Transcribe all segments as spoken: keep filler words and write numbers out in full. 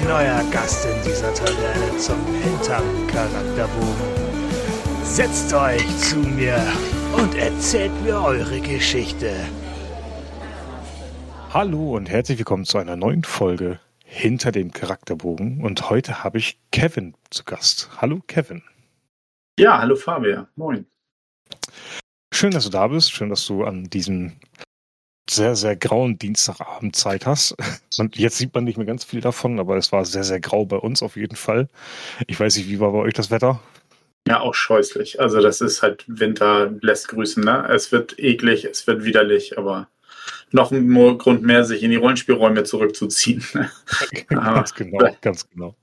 neuer Gast in dieser Taverne zum Hinterm Charakterbogen. Setzt euch zu mir und erzählt mir eure Geschichte. Hallo und herzlich willkommen zu einer neuen Folge Hinter dem Charakterbogen. Und heute habe ich Kevin zu Gast. Hallo Kevin. Ja, hallo Fabian. Moin. Schön, dass du da bist. Schön, dass du an diesem sehr, sehr grauen Dienstagabend Zeit hast. Und jetzt sieht man nicht mehr ganz viel davon, aber es war sehr, sehr grau bei uns auf jeden Fall. Ich weiß nicht, wie war bei euch das Wetter? Ja, auch scheußlich. Also das ist halt Winter, lässt grüßen, ne? Es wird eklig, es wird widerlich, aber noch ein Grund mehr, sich in die Rollenspielräume zurückzuziehen. Ganz genau, ganz genau.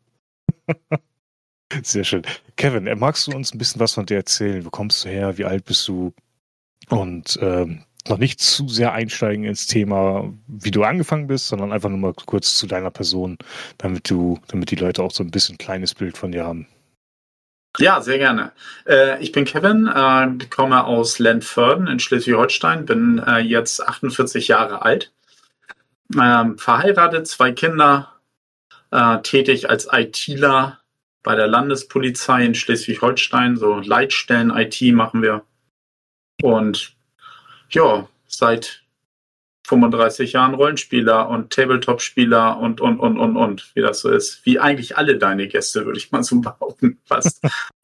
Sehr schön. Kevin, magst du uns ein bisschen was von dir erzählen? Wo kommst du her? Wie alt bist du? Und ähm, noch nicht zu sehr einsteigen ins Thema, wie du angefangen bist, sondern einfach nur mal kurz zu deiner Person, damit du, damit die Leute auch so ein bisschen ein kleines Bild von dir haben. Ja, sehr gerne. Äh, ich bin Kevin, äh, komme aus Lentförden in Schleswig-Holstein, bin äh, jetzt achtundvierzig Jahre alt, ähm, verheiratet, zwei Kinder, äh, tätig als ITler bei der Landespolizei in Schleswig-Holstein, so Leitstellen-I T machen wir. Und ja, seit fünfunddreißig Jahren Rollenspieler und Tabletop-Spieler und, und, und, und, und, wie das so ist. Wie eigentlich alle deine Gäste, würde ich mal so behaupten, fast.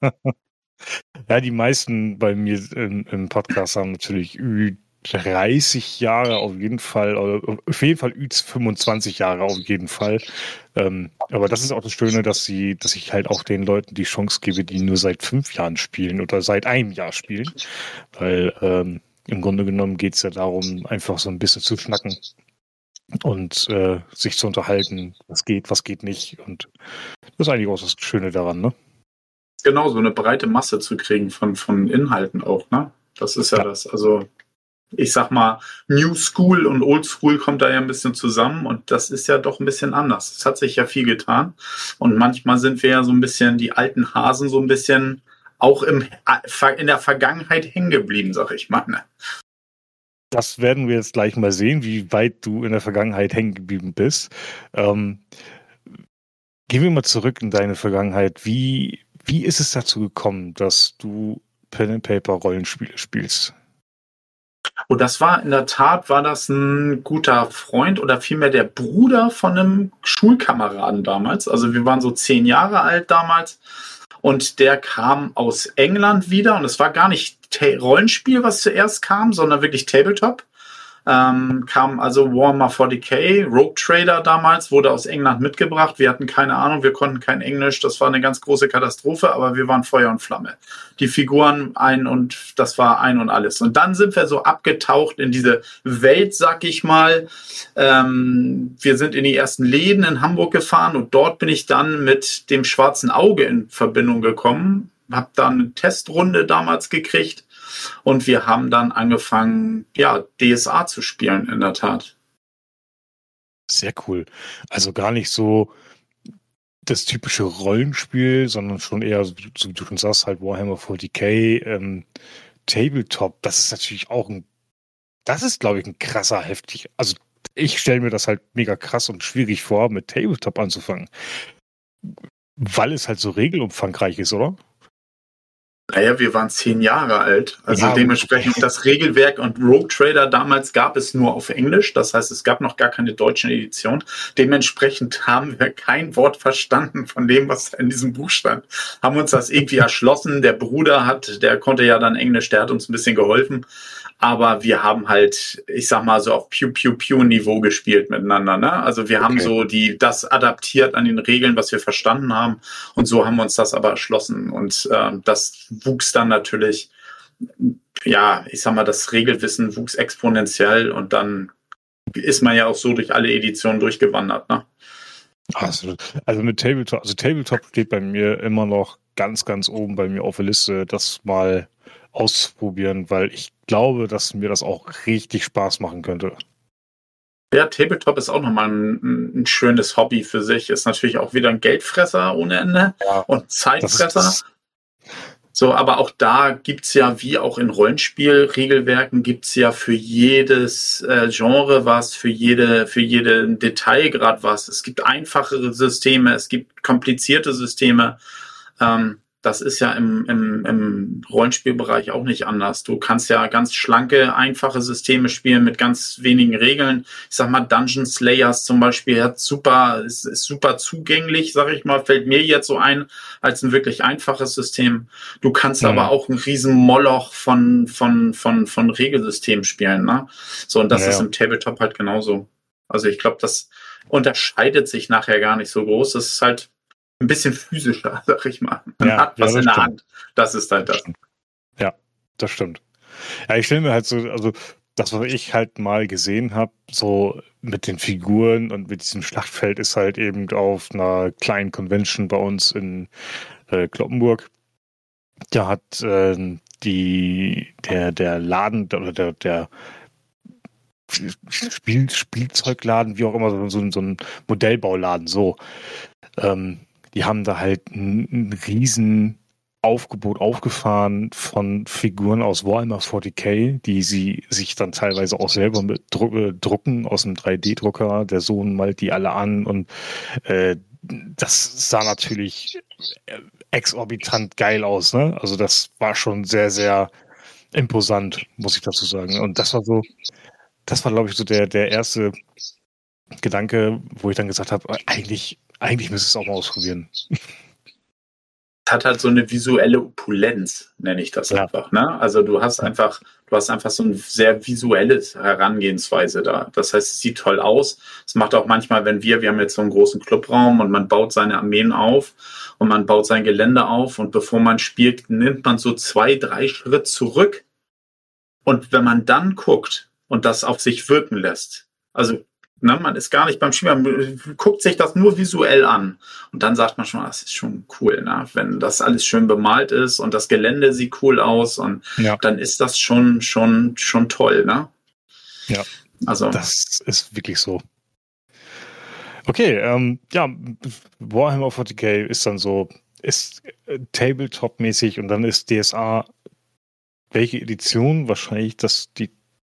Ja, die meisten bei mir im, im Podcast haben natürlich Ü dreißig Jahre auf jeden Fall, oder auf jeden Fall Ü fünfundzwanzig Jahre auf jeden Fall. Ähm, aber das ist auch das Schöne, dass sie, dass ich halt auch den Leuten die Chance gebe, die nur seit fünf Jahren spielen oder seit einem Jahr spielen. Weil ähm, im Grunde genommen geht es ja darum, einfach so ein bisschen zu schnacken und äh, sich zu unterhalten, was geht, was geht nicht. Und das ist eigentlich auch das Schöne daran, ne? Genau, so eine breite Masse zu kriegen von, von Inhalten auch, ne? Das ist ja, ja das. Also ich sag mal, New School und Old School kommt da ja ein bisschen zusammen und das ist ja doch ein bisschen anders. Es hat sich ja viel getan und manchmal sind wir ja so ein bisschen, die alten Hasen so ein bisschen auch im, in der Vergangenheit hängen geblieben, sag ich mal. Ne? Das werden wir jetzt gleich mal sehen, wie weit du in der Vergangenheit hängen geblieben bist. Ähm, gehen wir mal zurück in deine Vergangenheit. Wie, wie ist es dazu gekommen, dass du Pen and Paper Rollenspiele spielst? Und das war in der Tat, war das ein guter Freund oder vielmehr der Bruder von einem Schulkameraden damals. Also wir waren so zehn Jahre alt damals und der kam aus England wieder und es war gar nicht Ta- Rollenspiel, was zuerst kam, sondern wirklich Tabletop. Ähm, kam also Warhammer forty K, Rogue Trader damals, wurde aus England mitgebracht. Wir hatten keine Ahnung, wir konnten kein Englisch. Das war eine ganz große Katastrophe, aber wir waren Feuer und Flamme. Die Figuren ein und das war ein und alles. Und dann sind wir so abgetaucht in diese Welt, sag ich mal. Ähm, wir sind in die ersten Läden in Hamburg gefahren und dort bin ich dann mit dem Schwarzen Auge in Verbindung gekommen. Hab dann eine Testrunde damals gekriegt. Und wir haben dann angefangen, ja, D S A zu spielen, in der Tat. Sehr cool. Also gar nicht so das typische Rollenspiel, sondern schon eher, so wie du schon sagst, halt Warhammer forty K, ähm, Tabletop. Das ist natürlich auch ein, das ist, glaube ich, ein krasser, heftig. Also ich stelle mir das halt mega krass und schwierig vor, mit Tabletop anzufangen. Weil es halt so regelumfangreich ist, oder? Naja, wir waren zehn Jahre alt, also Ja, dementsprechend okay. Das Regelwerk und Rogue Trader damals gab es nur auf Englisch, das heißt, es gab noch gar keine deutsche Edition. Dementsprechend haben wir kein Wort verstanden von dem, was in diesem Buch stand. Haben uns das irgendwie erschlossen. Der Bruder hat, der konnte ja dann Englisch, der hat uns ein bisschen geholfen. Aber wir haben halt, ich sag mal, so auf Pew-Pew-Pew-Niveau gespielt miteinander. Ne? Also wir haben Okay. so die das adaptiert an den Regeln, was wir verstanden haben. Und so haben wir uns das aber erschlossen. Und äh, das wuchs dann natürlich, ja, ich sag mal, das Regelwissen wuchs exponentiell. Und dann ist man ja auch so durch alle Editionen durchgewandert. Ne? Also, also mit Tabletop, also Tabletop steht bei mir immer noch ganz, ganz oben bei mir auf der Liste, das mal auszuprobieren, weil ich glaube, dass mir das auch richtig Spaß machen könnte. Ja, Tabletop ist auch nochmal ein, ein schönes Hobby für sich. Ist natürlich auch wieder ein Geldfresser ohne Ende Ja, und das ist, Zeitfresser. das, So, aber auch da gibt's ja, wie auch in Rollenspielregelwerken, gibt's ja für jedes äh, Genre was, für jede, für jeden Detailgrad was. Es gibt einfachere Systeme, es gibt komplizierte Systeme. Ähm, das ist ja im, im, im Rollenspielbereich auch nicht anders. Du kannst ja ganz schlanke, einfache Systeme spielen mit ganz wenigen Regeln. Ich sag mal, Dungeon Slayers zum Beispiel hat super, ist, ist super zugänglich, sag ich mal, fällt mir jetzt so ein, als ein wirklich einfaches System. Du kannst mhm. aber auch einen riesen Moloch von, von, von, von Regelsystemen spielen, ne? So, und das ja, ist im Tabletop halt genauso. Also ich glaube, das unterscheidet sich nachher gar nicht so groß. Das ist halt ein bisschen physischer, sag ich mal. Man ja, hat was ja, in der stimmt. Hand. Das ist halt das. das ja, das stimmt. Ja, ich stelle mir halt so, also das, was ich halt mal gesehen habe, so mit den Figuren und mit diesem Schlachtfeld, ist halt eben auf einer kleinen Convention bei uns in äh, Cloppenburg. Da hat äh, die, der, der Laden oder der, der Spiel, Spielzeugladen, wie auch immer, so, so, so ein Modellbauladen, so. Ähm, die haben da halt ein, ein riesen Aufgebot aufgefahren von Figuren aus Warhammer forty K, die sie sich dann teilweise auch selber mit Dru- drucken aus einem drei D-Drucker. Der Sohn malt die alle an und äh, das sah natürlich exorbitant geil aus, ne? Also das war schon sehr, sehr imposant, muss ich dazu sagen. Und das war so, das war, glaube ich, so der, der erste Gedanke, wo ich dann gesagt habe, eigentlich, eigentlich müsste es auch mal ausprobieren. Hat halt so eine visuelle Opulenz, nenne ich das ja. einfach. Ne? Also du hast einfach, du hast einfach so ein sehr visuelles Herangehensweise da. Das heißt, es sieht toll aus. Es macht auch manchmal, wenn wir, wir haben jetzt so einen großen Clubraum und man baut seine Armeen auf und man baut sein Gelände auf und bevor man spielt, nimmt man so zwei, drei Schritt zurück. Und wenn man dann guckt und das auf sich wirken lässt, also na, man ist gar nicht beim Spiel, man guckt sich das nur visuell an. Und dann sagt man schon, das ist schon cool, ne? Wenn das alles schön bemalt ist und das Gelände sieht cool aus, und ja. dann ist das schon, schon, schon toll, ne? Ja, also das ist wirklich so. Okay, ähm, ja, Warhammer forty K ist dann so, ist äh, Tabletop-mäßig und dann ist D S A, welche Edition? Wahrscheinlich das die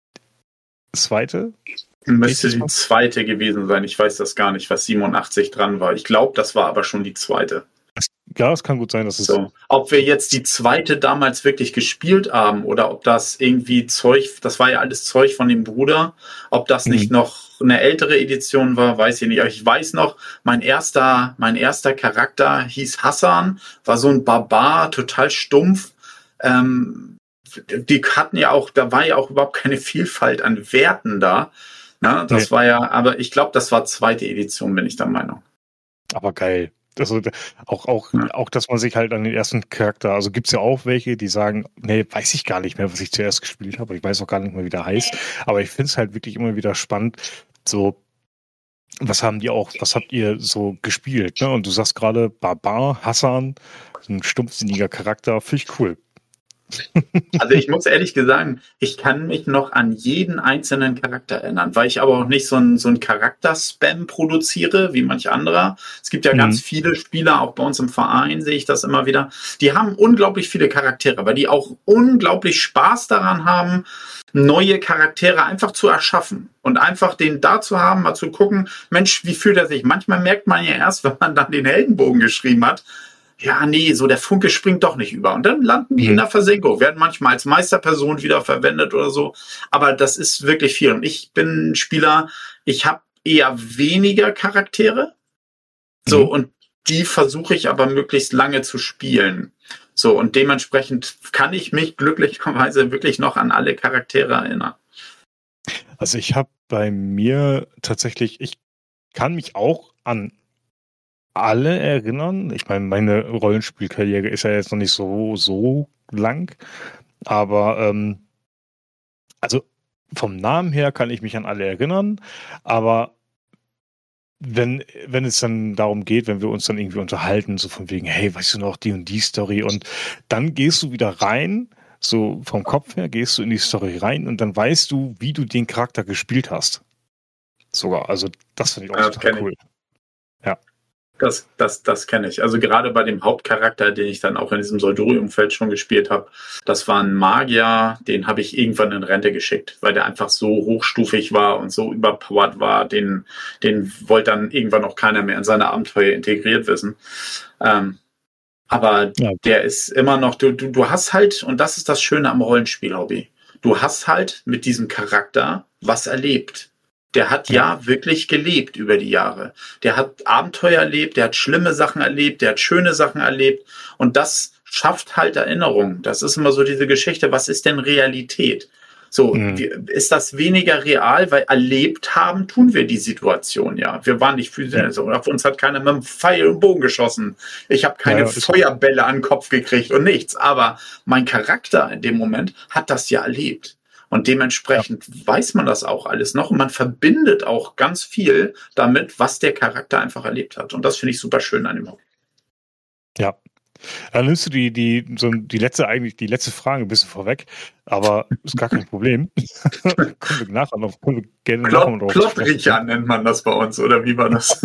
zweite? Müsste die zweite gewesen sein. Ich weiß das gar nicht, was siebenundachtzig dran war. Ich glaube, das war aber schon die zweite. Ja, es kann gut sein, dass es so. Ob wir jetzt die zweite damals wirklich gespielt haben oder ob das irgendwie Zeug, das war ja alles Zeug von dem Bruder, ob das nicht mhm. noch eine ältere Edition war, weiß ich nicht. Aber ich weiß noch, mein erster, mein erster Charakter hieß Hassan, war so ein Barbar, total stumpf. Ähm, die hatten ja auch, da war ja auch überhaupt keine Vielfalt an Werten da. Ja, das nee. war ja, aber ich glaube, das war zweite Edition, bin ich der Meinung. Aber geil. Also auch, auch, ja. auch, dass man sich halt an den ersten Charakter, also gibt es ja auch welche, die sagen, nee, weiß ich gar nicht mehr, was ich zuerst gespielt habe. Ich weiß auch gar nicht mehr, wie der heißt. Aber ich finde es halt wirklich immer wieder spannend, so, was haben die auch, was habt ihr so gespielt? Ne? Und du sagst gerade Barbar, Hassan, so ein stumpfsinniger Charakter, finde ich cool. Also ich muss ehrlich sagen, ich kann mich noch an jeden einzelnen Charakter erinnern, weil ich aber auch nicht so ein, so ein Charakter-Spam produziere, wie manch anderer. Es gibt ja mhm. ganz viele Spieler, auch bei uns im Verein sehe ich das immer wieder. Die haben unglaublich viele Charaktere, weil die auch unglaublich Spaß daran haben, neue Charaktere einfach zu erschaffen und einfach den da zu haben, mal zu gucken, Mensch, wie fühlt er sich? Manchmal merkt man ja erst, wenn man dann den Heldenbogen geschrieben hat, ja, nee, so der Funke springt doch nicht über. Und dann landen die mhm. in der Versenkung, werden manchmal als Meisterperson wieder verwendet oder so. Aber das ist wirklich viel. Und ich bin ein Spieler, ich habe eher weniger Charaktere. So, mhm. und die versuche ich aber möglichst lange zu spielen. So, und dementsprechend kann ich mich glücklicherweise wirklich noch an alle Charaktere erinnern. Also ich habe bei mir tatsächlich, ich kann mich auch an alle erinnern. Ich meine, meine Rollenspielkarriere ist ja jetzt noch nicht so, so lang. Aber ähm, also vom Namen her kann ich mich an alle erinnern. Aber wenn, wenn es dann darum geht, wenn wir uns dann irgendwie unterhalten, so von wegen, hey, weißt du noch, die und die Story, und dann gehst du wieder rein, so vom Kopf her gehst du in die Story rein und dann weißt du, wie du den Charakter gespielt hast. Sogar, also das finde ich auch ja, total cool. Ja. Das, das, das kenne ich. Also gerade bei dem Hauptcharakter, den ich dann auch in diesem Solduri-Umfeld schon gespielt habe, das war ein Magier, den habe ich irgendwann in Rente geschickt, weil der einfach so hochstufig war und so überpowered war, den, den wollte dann irgendwann auch keiner mehr in seine Abenteuer integriert wissen. Ähm, aber ja. Der ist immer noch, du, du, du hast halt, und das ist das Schöne am Rollenspiel-Hobby, du hast halt mit diesem Charakter was erlebt. Der hat ja. ja wirklich gelebt über die Jahre. Der hat Abenteuer erlebt, der hat schlimme Sachen erlebt, der hat schöne Sachen erlebt. Und das schafft halt Erinnerungen. Das ist immer so diese Geschichte, was ist denn Realität? So, mhm. ist das weniger real? Weil erlebt haben, tun wir die Situation ja. Wir waren nicht physisch, also auf uns hat keiner mit einem Pfeil und Bogen geschossen. Ich habe keine ja, Feuerbälle an den Kopf gekriegt und nichts. Aber mein Charakter in dem Moment hat das ja erlebt. Und dementsprechend ja. weiß man das auch alles noch und man verbindet auch ganz viel damit, was der Charakter einfach erlebt hat. Und das finde ich super schön an dem Hobby. Ja. Dann nimmst du die, die, so die letzte, eigentlich die letzte Frage ein bisschen vorweg, aber ist gar kein Problem. Können wir nachher noch, können wir gerne Plot, nachher noch Plotricher nennt man das bei uns, oder wie war das?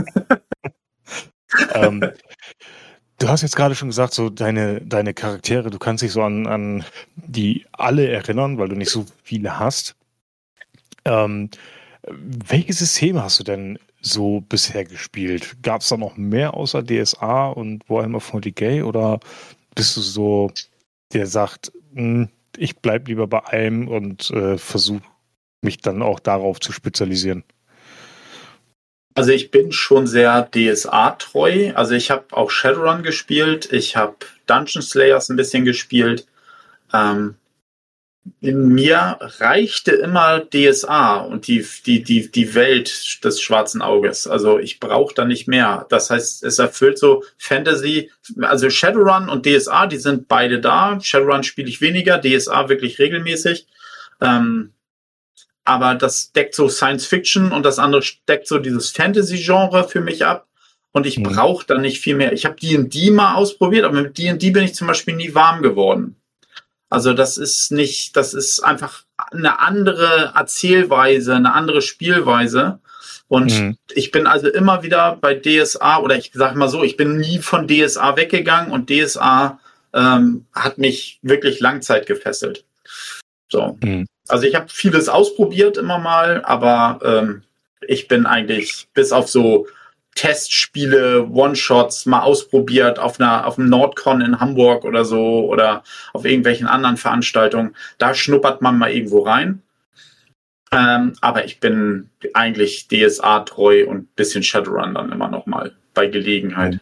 ähm, Du hast jetzt gerade schon gesagt, so deine, deine Charaktere, du kannst dich so an, an die alle erinnern, weil du nicht so viele hast. Ähm, welche Systeme hast du denn so bisher gespielt? Gab es da noch mehr außer D S A und Warhammer vierzig oder bist du so, der sagt, ich bleib lieber bei einem und äh, versuche mich dann auch darauf zu spezialisieren? Also ich bin schon sehr D S A-treu. Also ich habe auch Shadowrun gespielt. Ich habe Dungeon Slayers ein bisschen gespielt. Ähm, in mir reichte immer D S A und die, die, die, die Welt des schwarzen Auges. Also ich brauche da nicht mehr. Das heißt, es erfüllt so Fantasy. Also Shadowrun und D S A, die sind beide da. Shadowrun spiele ich weniger, D S A wirklich regelmäßig. Ähm, Aber das deckt so Science Fiction und das andere deckt so dieses Fantasy-Genre für mich ab. Und ich mhm. brauche da nicht viel mehr. Ich habe D und D mal ausprobiert, aber mit D und D bin ich zum Beispiel nie warm geworden. Also das ist nicht, das ist einfach eine andere Erzählweise, eine andere Spielweise. Und mhm. ich bin also immer wieder bei D S A, oder ich sage mal so, ich bin nie von D S A weggegangen und D S A ähm, hat mich wirklich Langzeit gefesselt. So. Mhm. Also ich habe vieles ausprobiert immer mal, aber ähm, ich bin eigentlich bis auf so Testspiele, One-Shots mal ausprobiert auf einer auf einem Nordcon in Hamburg oder so oder auf irgendwelchen anderen Veranstaltungen. Da schnuppert man mal irgendwo rein. Ähm, aber ich bin eigentlich D S A treu und ein bisschen Shadowrun dann immer noch mal bei Gelegenheit.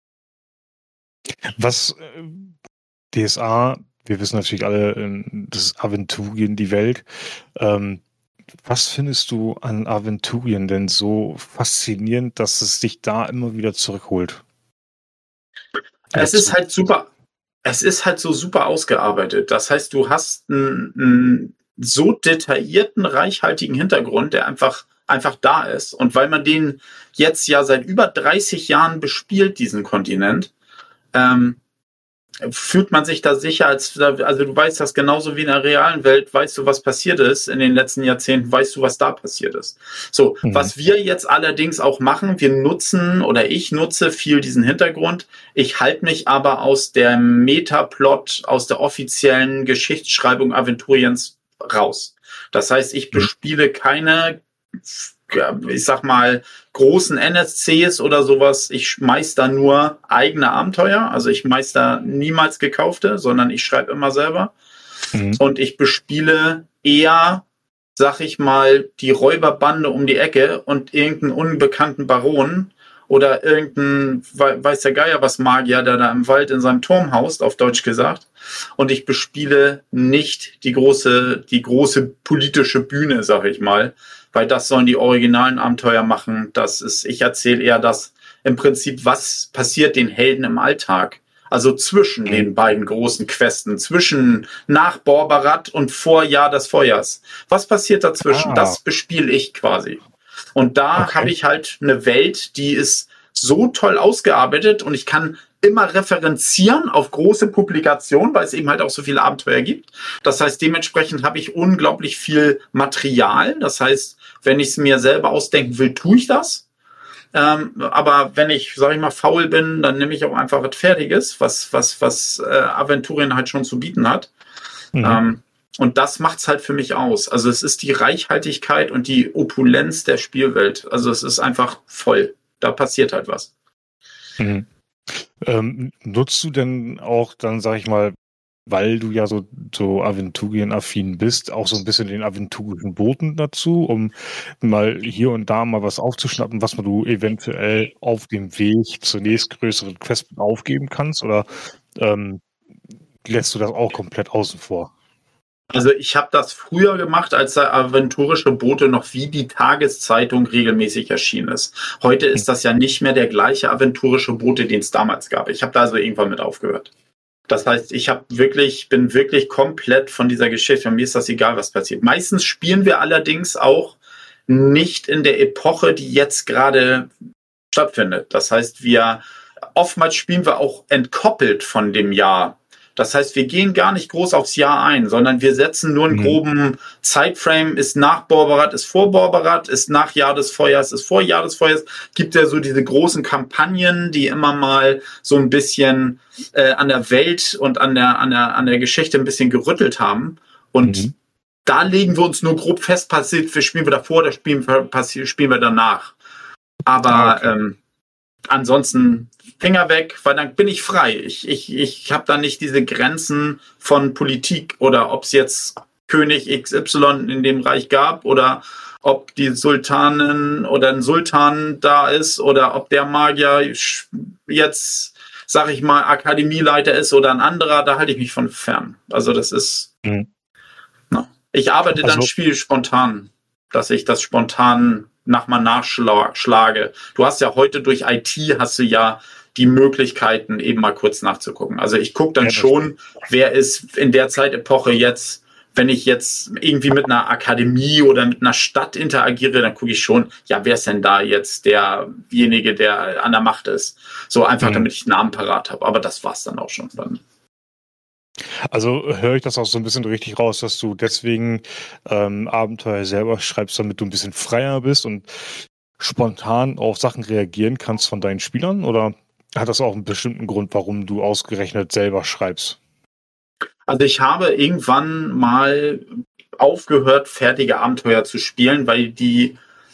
Was äh, D S A, wir wissen natürlich alle, das ist Aventurien, die Welt. Ähm, was findest du an Aventurien denn so faszinierend, dass es dich da immer wieder zurückholt? Es ist halt super, es ist halt so super ausgearbeitet. Das heißt, du hast einen, einen so detaillierten, reichhaltigen Hintergrund, der einfach, einfach da ist. Und weil man den jetzt ja seit über dreißig Jahren bespielt, diesen Kontinent, ähm, fühlt man sich da sicher, als also du weißt das genauso wie in der realen Welt, weißt du, was passiert ist in den letzten Jahrzehnten, weißt du, was da passiert ist. So, mhm. Was wir jetzt allerdings auch machen, wir nutzen oder ich nutze viel diesen Hintergrund, ich halte mich aber aus der Metaplot, aus der offiziellen Geschichtsschreibung Aventuriens raus. Das heißt, ich bespiele keine, ich sag mal, großen N S Cs oder sowas. Ich meister nur eigene Abenteuer. Also ich meister niemals gekaufte, sondern ich schreibe immer selber. Mhm. Und ich bespiele eher, sag ich mal, die Räuberbande um die Ecke und irgendeinen unbekannten Baron oder irgendeinen, weiß der Geier was, Magier, der da im Wald in seinem Turm haust, auf Deutsch gesagt. Und ich bespiele nicht die große, die große politische Bühne, sag ich mal, weil das sollen die originalen Abenteuer machen. Das ist, ich erzähle eher das im Prinzip, was passiert den Helden im Alltag. Also zwischen mhm. den beiden großen Questen, zwischen nach Borbarat und vor Jahr des Feuers. Was passiert dazwischen? Ah. Das bespiele ich quasi. Und da okay. habe ich halt eine Welt, die ist so toll ausgearbeitet und ich kann immer referenzieren auf große Publikationen, weil es eben halt auch so viele Abenteuer gibt. Das heißt, dementsprechend habe ich unglaublich viel Material. Das heißt, wenn ich es mir selber ausdenken will, tue ich das. Ähm, aber wenn ich, sag ich mal, faul bin, dann nehme ich auch einfach was Fertiges, was, was, was äh, Aventurien halt schon zu bieten hat. Mhm. Ähm, und das macht's halt für mich aus. Also es ist die Reichhaltigkeit und die Opulenz der Spielwelt. Also es ist einfach voll. Da passiert halt was. Mhm. Ähm, nutzt du denn auch dann, sag ich mal, weil du ja so, so Aventurien-affin bist, auch so ein bisschen den aventurischen Boten dazu, um mal hier und da mal was aufzuschnappen, was du eventuell auf dem Weg zur nächstgrößeren Quest aufgeben kannst? Oder ähm, lässt du das auch komplett außen vor? Also ich habe das früher gemacht, als der aventurische Bote noch wie die Tageszeitung regelmäßig erschienen ist. Heute ist das ja nicht mehr der gleiche aventurische Bote, den es damals gab. Ich habe da also irgendwann mit aufgehört. Das heißt, ich habe wirklich, bin wirklich komplett von dieser Geschichte. Und mir ist das egal, was passiert. Meistens spielen wir allerdings auch nicht in der Epoche, die jetzt gerade stattfindet. Das heißt, wir oftmals spielen wir auch entkoppelt von dem Jahr. Das heißt, wir gehen gar nicht groß aufs Jahr ein, sondern wir setzen nur einen mhm. groben Zeitframe, ist nach Borberat, ist vor Borberat, ist nach Jahr des Feuers, ist vor Jahr des Feuers. Gibt ja so diese großen Kampagnen, die immer mal so ein bisschen äh, an der Welt und an der, an der, an der Geschichte ein bisschen gerüttelt haben. Und mhm. da legen wir uns nur grob fest, passiert, wir spielen wir davor oder spielen wir, spielen wir danach. Aber ah, okay. ähm, ansonsten Finger weg, weil dann bin ich frei. Ich, ich, ich habe da nicht diese Grenzen von Politik oder ob es jetzt König X Y in dem Reich gab oder ob die Sultanin oder ein Sultan da ist oder ob der Magier jetzt, sag ich mal, Akademieleiter ist oder ein anderer, da halte ich mich von fern. Also das ist, mhm. na, ich arbeite also, dann viel spontan, dass ich das spontan nach mal nachschlage. Du hast ja heute durch I T hast du ja die Möglichkeiten, eben mal kurz nachzugucken. Also ich gucke dann ja, schon, wer ist in der Zeitepoche jetzt, wenn ich jetzt irgendwie mit einer Akademie oder mit einer Stadt interagiere, dann gucke ich schon, ja, wer ist denn da jetzt derjenige, der an der Macht ist? So einfach, mhm. damit ich Namen parat habe. Aber das war's dann auch schon. Dann. Also höre ich das auch so ein bisschen richtig raus, dass du deswegen ähm, Abenteuer selber schreibst, damit du ein bisschen freier bist und spontan auf Sachen reagieren kannst von deinen Spielern? Oder hat das auch einen bestimmten Grund, warum du ausgerechnet selber schreibst? Also ich habe irgendwann mal aufgehört, fertige Abenteuer zu spielen, weil die,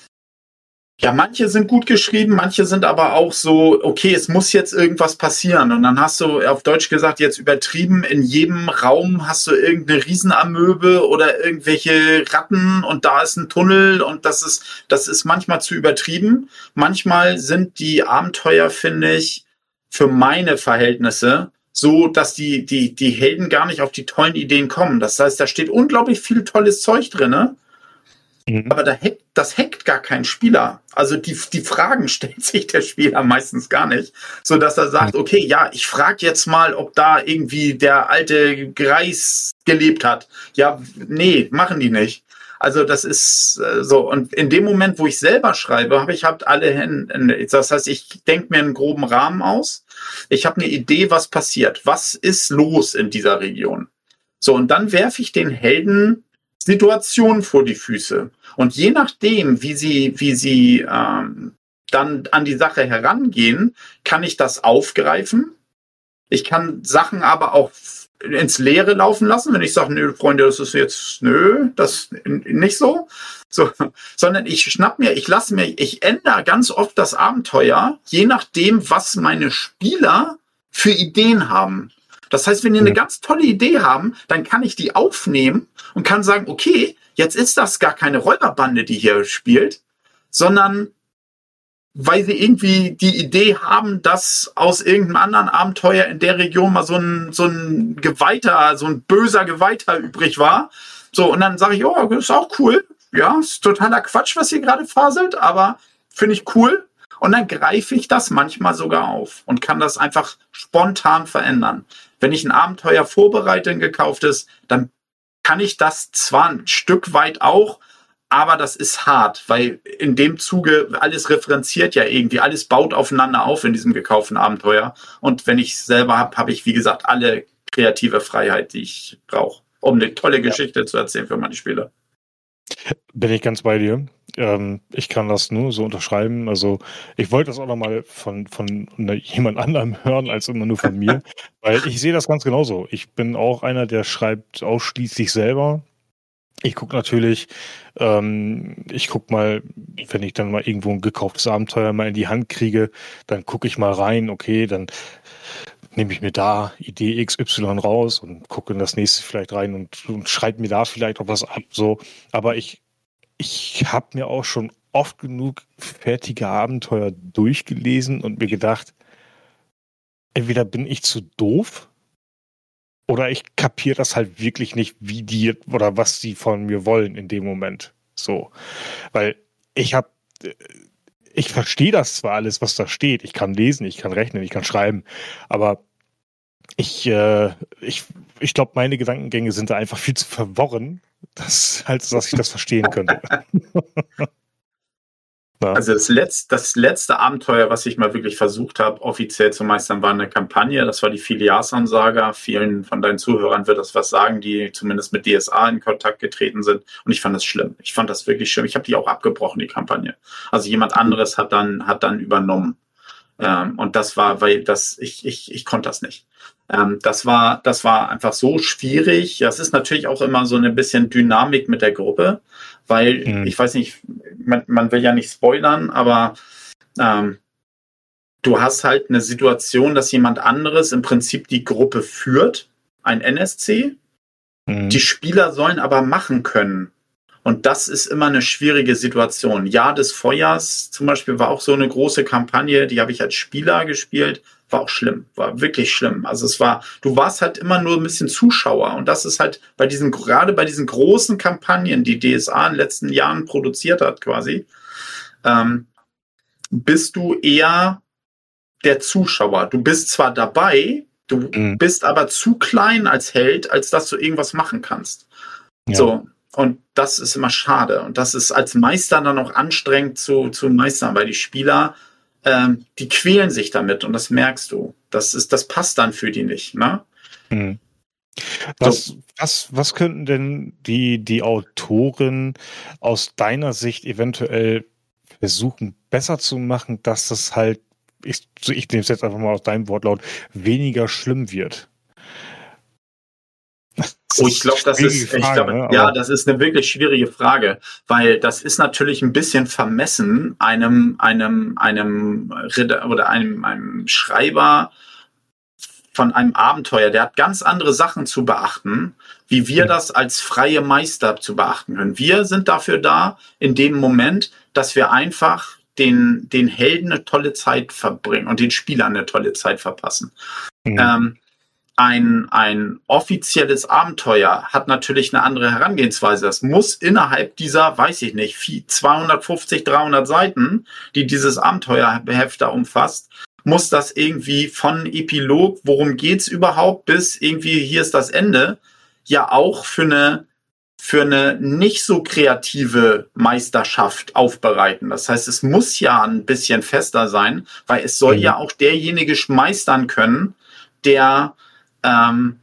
ja, manche sind gut geschrieben, manche sind aber auch so, okay, es muss jetzt irgendwas passieren. Und dann hast du auf Deutsch gesagt, jetzt übertrieben, in jedem Raum hast du irgendeine Riesenamöbe oder irgendwelche Ratten und da ist ein Tunnel und das ist, das ist manchmal zu übertrieben. Manchmal sind die Abenteuer, finde ich, für meine Verhältnisse so, dass die, die, die Helden gar nicht auf die tollen Ideen kommen. Das heißt, da steht unglaublich viel tolles Zeug drin, mhm. aber da hackt, das hackt gar kein Spieler. Also die, die Fragen stellt sich der Spieler meistens gar nicht, so dass er sagt, okay, ja, ich frage jetzt mal, ob da irgendwie der alte Greis gelebt hat. Ja, nee, machen die nicht. Also das ist äh, so. Und in dem Moment, wo ich selber schreibe, habe ich halt alle Hände. Das heißt, ich denke mir einen groben Rahmen aus. Ich habe eine Idee, was passiert. Was ist los in dieser Region? So, und dann werfe ich den Helden Situationen vor die Füße. Und je nachdem, wie sie, wie sie ähm, dann an die Sache herangehen, kann ich das aufgreifen. Ich kann Sachen aber auch ins Leere laufen lassen, wenn ich sage, nö, Freunde, das ist jetzt, nö, das nicht so, so, sondern ich schnapp mir, ich lasse mir, ich ändere ganz oft das Abenteuer, je nachdem, was meine Spieler für Ideen haben. Das heißt, wenn die eine ganz tolle Idee haben, dann kann ich die aufnehmen und kann sagen, okay, jetzt ist das gar keine Räuberbande, die hier spielt, sondern weil sie irgendwie die Idee haben, dass aus irgendeinem anderen Abenteuer in der Region mal so ein, so ein Geweihter, so ein böser Geweihter übrig war. So, und dann sage ich, oh, das ist auch cool. Ja, ist totaler Quatsch, was ihr gerade faselt, aber finde ich cool. Und dann greife ich das manchmal sogar auf und kann das einfach spontan verändern. Wenn ich ein Abenteuer vorbereite und gekauft ist, dann kann ich das zwar ein Stück weit auch, aber das ist hart, weil in dem Zuge alles referenziert ja irgendwie, alles baut aufeinander auf in diesem gekauften Abenteuer. Und wenn ich es selber habe, habe ich, wie gesagt, alle kreative Freiheit, die ich brauche, um eine tolle Geschichte ja. zu erzählen für meine Spieler. Bin ich ganz bei dir. Ähm, ich kann das nur so unterschreiben. Also ich wollte das auch nochmal von, von jemand anderem hören, als immer nur von mir, weil ich sehe das ganz genauso. Ich bin auch einer, der schreibt ausschließlich selber. Ich gucke natürlich, ähm, ich gucke mal, wenn ich dann mal irgendwo ein gekauftes Abenteuer mal in die Hand kriege, dann gucke ich mal rein, okay, dann nehme ich mir da Idee X Y raus und gucke in das nächste vielleicht rein und, und schreibe mir da vielleicht auch was ab. So, aber ich, ich habe mir auch schon oft genug fertige Abenteuer durchgelesen und mir gedacht, entweder bin ich zu doof oder ich kapiere das halt wirklich nicht, wie die oder was sie von mir wollen in dem Moment. So, weil ich habe, ich verstehe das zwar alles, was da steht. Ich kann lesen, ich kann rechnen, ich kann schreiben, aber ich, äh, ich, ich glaube, meine Gedankengänge sind da einfach viel zu verworren, dass, halt, dass ich das verstehen könnte. Ja. Also das letzte, das letzte Abenteuer, was ich mal wirklich versucht habe, offiziell zu meistern, war eine Kampagne. Das war die Filiasan-Saga. Vielen von deinen Zuhörern wird das was sagen, die zumindest mit D S A in Kontakt getreten sind. Und ich fand das schlimm. Ich fand das wirklich schlimm. Ich habe die auch abgebrochen, die Kampagne. Also jemand anderes hat dann, hat dann übernommen. Ähm, und das war, weil das, ich, ich, ich konnte das nicht. Ähm, das war, das war einfach so schwierig. Das ist natürlich auch immer so ein bisschen Dynamik mit der Gruppe, weil, mhm. ich weiß nicht, man, man will ja nicht spoilern, aber ähm, du hast halt eine Situation, dass jemand anderes im Prinzip die Gruppe führt, ein N S C. Mhm. Die Spieler sollen aber machen können. Und das ist immer eine schwierige Situation. Jahr des Feuers zum Beispiel war auch so eine große Kampagne, die habe ich als Spieler gespielt, war auch schlimm, war wirklich schlimm. Also es war, du warst halt immer nur ein bisschen Zuschauer und das ist halt bei diesen, gerade bei diesen großen Kampagnen, die D S A in den letzten Jahren produziert hat quasi, ähm, bist du eher der Zuschauer. Du bist zwar dabei, du mhm. bist aber zu klein als Held, als dass du irgendwas machen kannst. Ja. So. Und das ist immer schade. Und das ist als Meister dann auch anstrengend zu, zu meistern, weil die Spieler, ähm, die quälen sich damit und das merkst du. Das ist, das passt dann für die nicht, ne? Hm. Was, so. was, was könnten denn die, die Autoren aus deiner Sicht eventuell versuchen, besser zu machen, dass das halt, ich, ich nehme es jetzt einfach mal aus deinem Wortlaut, weniger schlimm wird? Oh, ich glaube, das ist, Frage, ich glaub, ne? ja, das ist eine wirklich schwierige Frage, weil das ist natürlich ein bisschen vermessen, einem, einem, einem Ritter oder einem, einem Schreiber von einem Abenteuer, der hat ganz andere Sachen zu beachten, wie wir das als freie Meister zu beachten können. Wir sind dafür da, in dem Moment, dass wir einfach den, den Helden eine tolle Zeit verbringen und den Spielern eine tolle Zeit verpassen. Mhm. Ähm, Ein, ein offizielles Abenteuer hat natürlich eine andere Herangehensweise. Das muss innerhalb dieser, weiß ich nicht, zweihundertfünfzig, dreihundert Seiten, die dieses Abenteuerheft da umfasst, muss das irgendwie von Epilog, worum geht's überhaupt, bis irgendwie hier ist das Ende, ja auch für eine, für eine nicht so kreative Meisterschaft aufbereiten. Das heißt, es muss ja ein bisschen fester sein, weil es soll mhm. ja auch derjenige meistern können, der Ähm,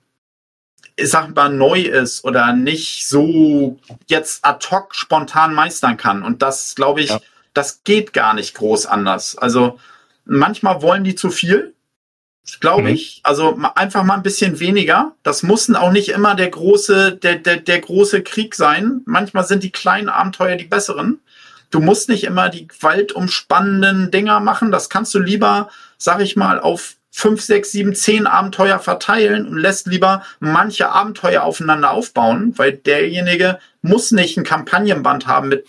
ich sag mal, neu ist oder nicht so jetzt ad hoc spontan meistern kann. Und das, glaube ich, ja. das geht gar nicht groß anders. Also manchmal wollen die zu viel, glaube mhm. ich. Also einfach mal ein bisschen weniger. Das muss auch nicht immer der große, der, der, der große Krieg sein. Manchmal sind die kleinen Abenteuer die besseren. Du musst nicht immer die gewaltumspannenden Dinger machen. Das kannst du lieber, sag ich mal, auf fünf, sechs, sieben, zehn Abenteuer verteilen und lässt lieber manche Abenteuer aufeinander aufbauen, weil derjenige muss nicht ein Kampagnenband haben mit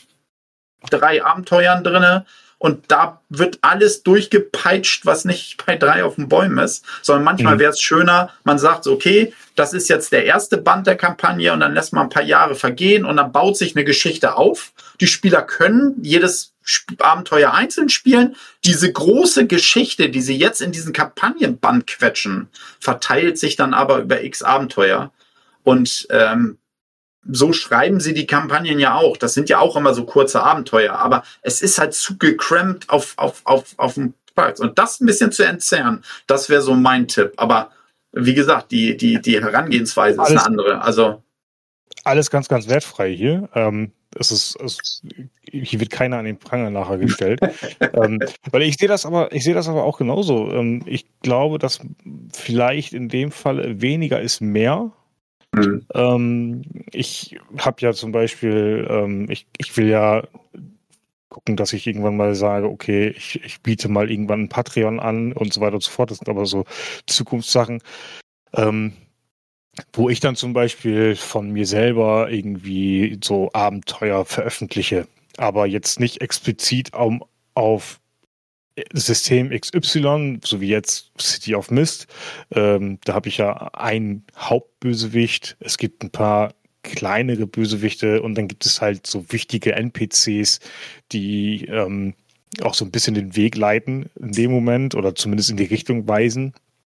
drei Abenteuern drinne und da wird alles durchgepeitscht, was nicht bei drei auf den Bäumen ist, sondern manchmal mhm. wäre es schöner, man sagt, okay, das ist jetzt der erste Band der Kampagne und dann lässt man ein paar Jahre vergehen und dann baut sich eine Geschichte auf. Die Spieler können jedes Abenteuer einzeln spielen. Diese große Geschichte, die sie jetzt in diesen Kampagnenband quetschen, verteilt sich dann aber über x Abenteuer. Und ähm, so schreiben sie die Kampagnen ja auch. Das sind ja auch immer so kurze Abenteuer, aber es ist halt zu gecrampt auf, auf, auf, auf den Platz. Und das ein bisschen zu entzerren, das wäre so mein Tipp. Aber wie gesagt, die, die, die Herangehensweise alles, ist eine andere. Also alles ganz, ganz wertfrei hier. Ähm Es ist, es, hier wird keiner an den Pranger nachher gestellt. ähm, weil ich sehe das aber, ich sehe das aber auch genauso. Ähm, ich glaube, dass vielleicht in dem Fall weniger ist mehr. Mhm. Ähm, ich habe ja zum Beispiel, ähm, ich, ich will ja gucken, dass ich irgendwann mal sage, okay, ich, ich biete mal irgendwann ein Patreon an und so weiter und so fort. Das sind aber so Zukunftssachen, ähm, wo ich dann zum Beispiel von mir selber irgendwie so Abenteuer veröffentliche, aber jetzt nicht explizit um, auf System X Y, so wie jetzt City of Mist. Ähm, da habe ich ja einen Hauptbösewicht. Es gibt ein paar kleinere Bösewichte und dann gibt es halt so wichtige N P Cs, die ähm, auch so ein bisschen den Weg leiten in dem Moment oder zumindest in die Richtung weisen.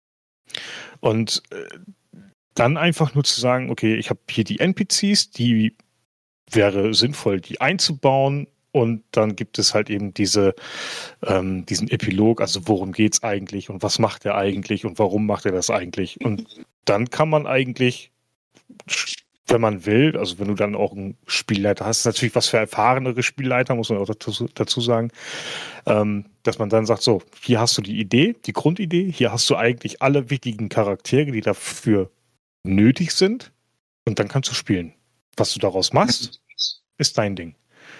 Und äh, dann einfach nur zu sagen, okay, ich habe hier die N P Cs, die wäre sinnvoll, die einzubauen. Und dann gibt es halt eben diese, ähm, diesen Epilog, also worum geht's eigentlich und was macht er eigentlich und warum macht er das eigentlich? Und dann kann man eigentlich, wenn man will, also wenn du dann auch einen Spielleiter hast, natürlich was für erfahrenere Spielleiter, muss man auch dazu, dazu sagen, ähm, dass man dann sagt, so, hier hast du die Idee, die Grundidee, hier hast du eigentlich alle wichtigen Charaktere, die dafür nötig sind und dann kannst du spielen. Was du daraus machst, ist dein Ding.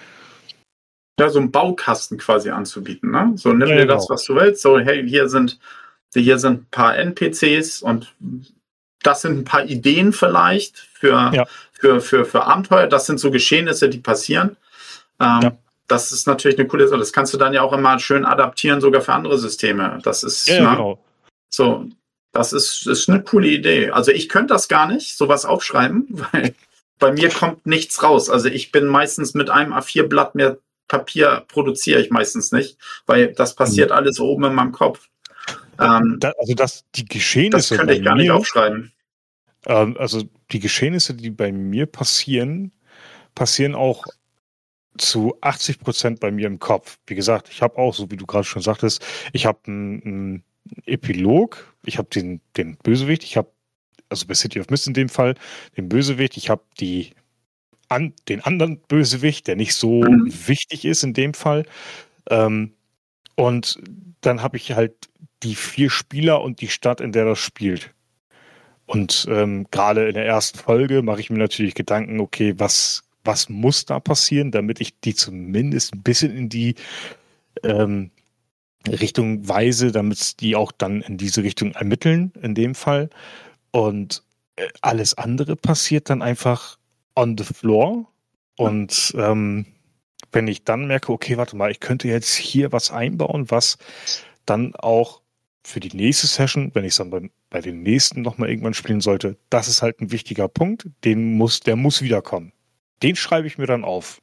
Ja, so einen Baukasten quasi anzubieten, ne? So, nimm Ja, dir genau. das, was du willst. So, hey, hier sind, hier sind ein paar N P Cs und das sind ein paar Ideen vielleicht für, Ja. für, für, für Abenteuer. Das sind so Geschehnisse, die passieren. Ähm, Ja. Das ist natürlich eine coole Sache. Das kannst du dann ja auch immer schön adaptieren, sogar für andere Systeme. Das ist, Ja, ja, ne? genau. So, das ist, ist eine coole Idee. Also ich könnte das gar nicht, sowas aufschreiben, weil bei mir kommt nichts raus. Also ich bin meistens mit einem A vier Blatt mehr Papier produziere ich meistens nicht, weil das passiert alles oben in meinem Kopf. Ähm, Da, also das, die das Geschehnisse könnte bei ich gar nicht mir, aufschreiben. ähm, also die Geschehnisse, die bei mir passieren, passieren auch zu achtzig Prozent bei mir im Kopf. Wie gesagt, ich habe auch, so wie du gerade schon sagtest, ich habe einen, einen Epilog, ich habe den, den Bösewicht, ich habe, also bei City of Mist in dem Fall, den Bösewicht, ich habe die an, den anderen Bösewicht, der nicht so Mhm. wichtig ist in dem Fall. Ähm, und dann habe ich halt die vier Spieler und die Stadt, in der das spielt. Und ähm, gerade in der ersten Folge mache ich mir natürlich Gedanken, okay, was, was muss da passieren, damit ich die zumindest ein bisschen in die ähm, Richtung weise, damit die auch dann in diese Richtung ermitteln, in dem Fall. Und äh, alles andere passiert dann einfach on the floor. Und ähm, wenn ich dann merke, okay, warte mal, ich könnte jetzt hier was einbauen, was dann auch für die nächste Session, wenn ich es dann bei, bei den nächsten nochmal irgendwann spielen sollte, das ist halt ein wichtiger Punkt, den muss, der muss wiederkommen. Den schreibe ich mir dann auf.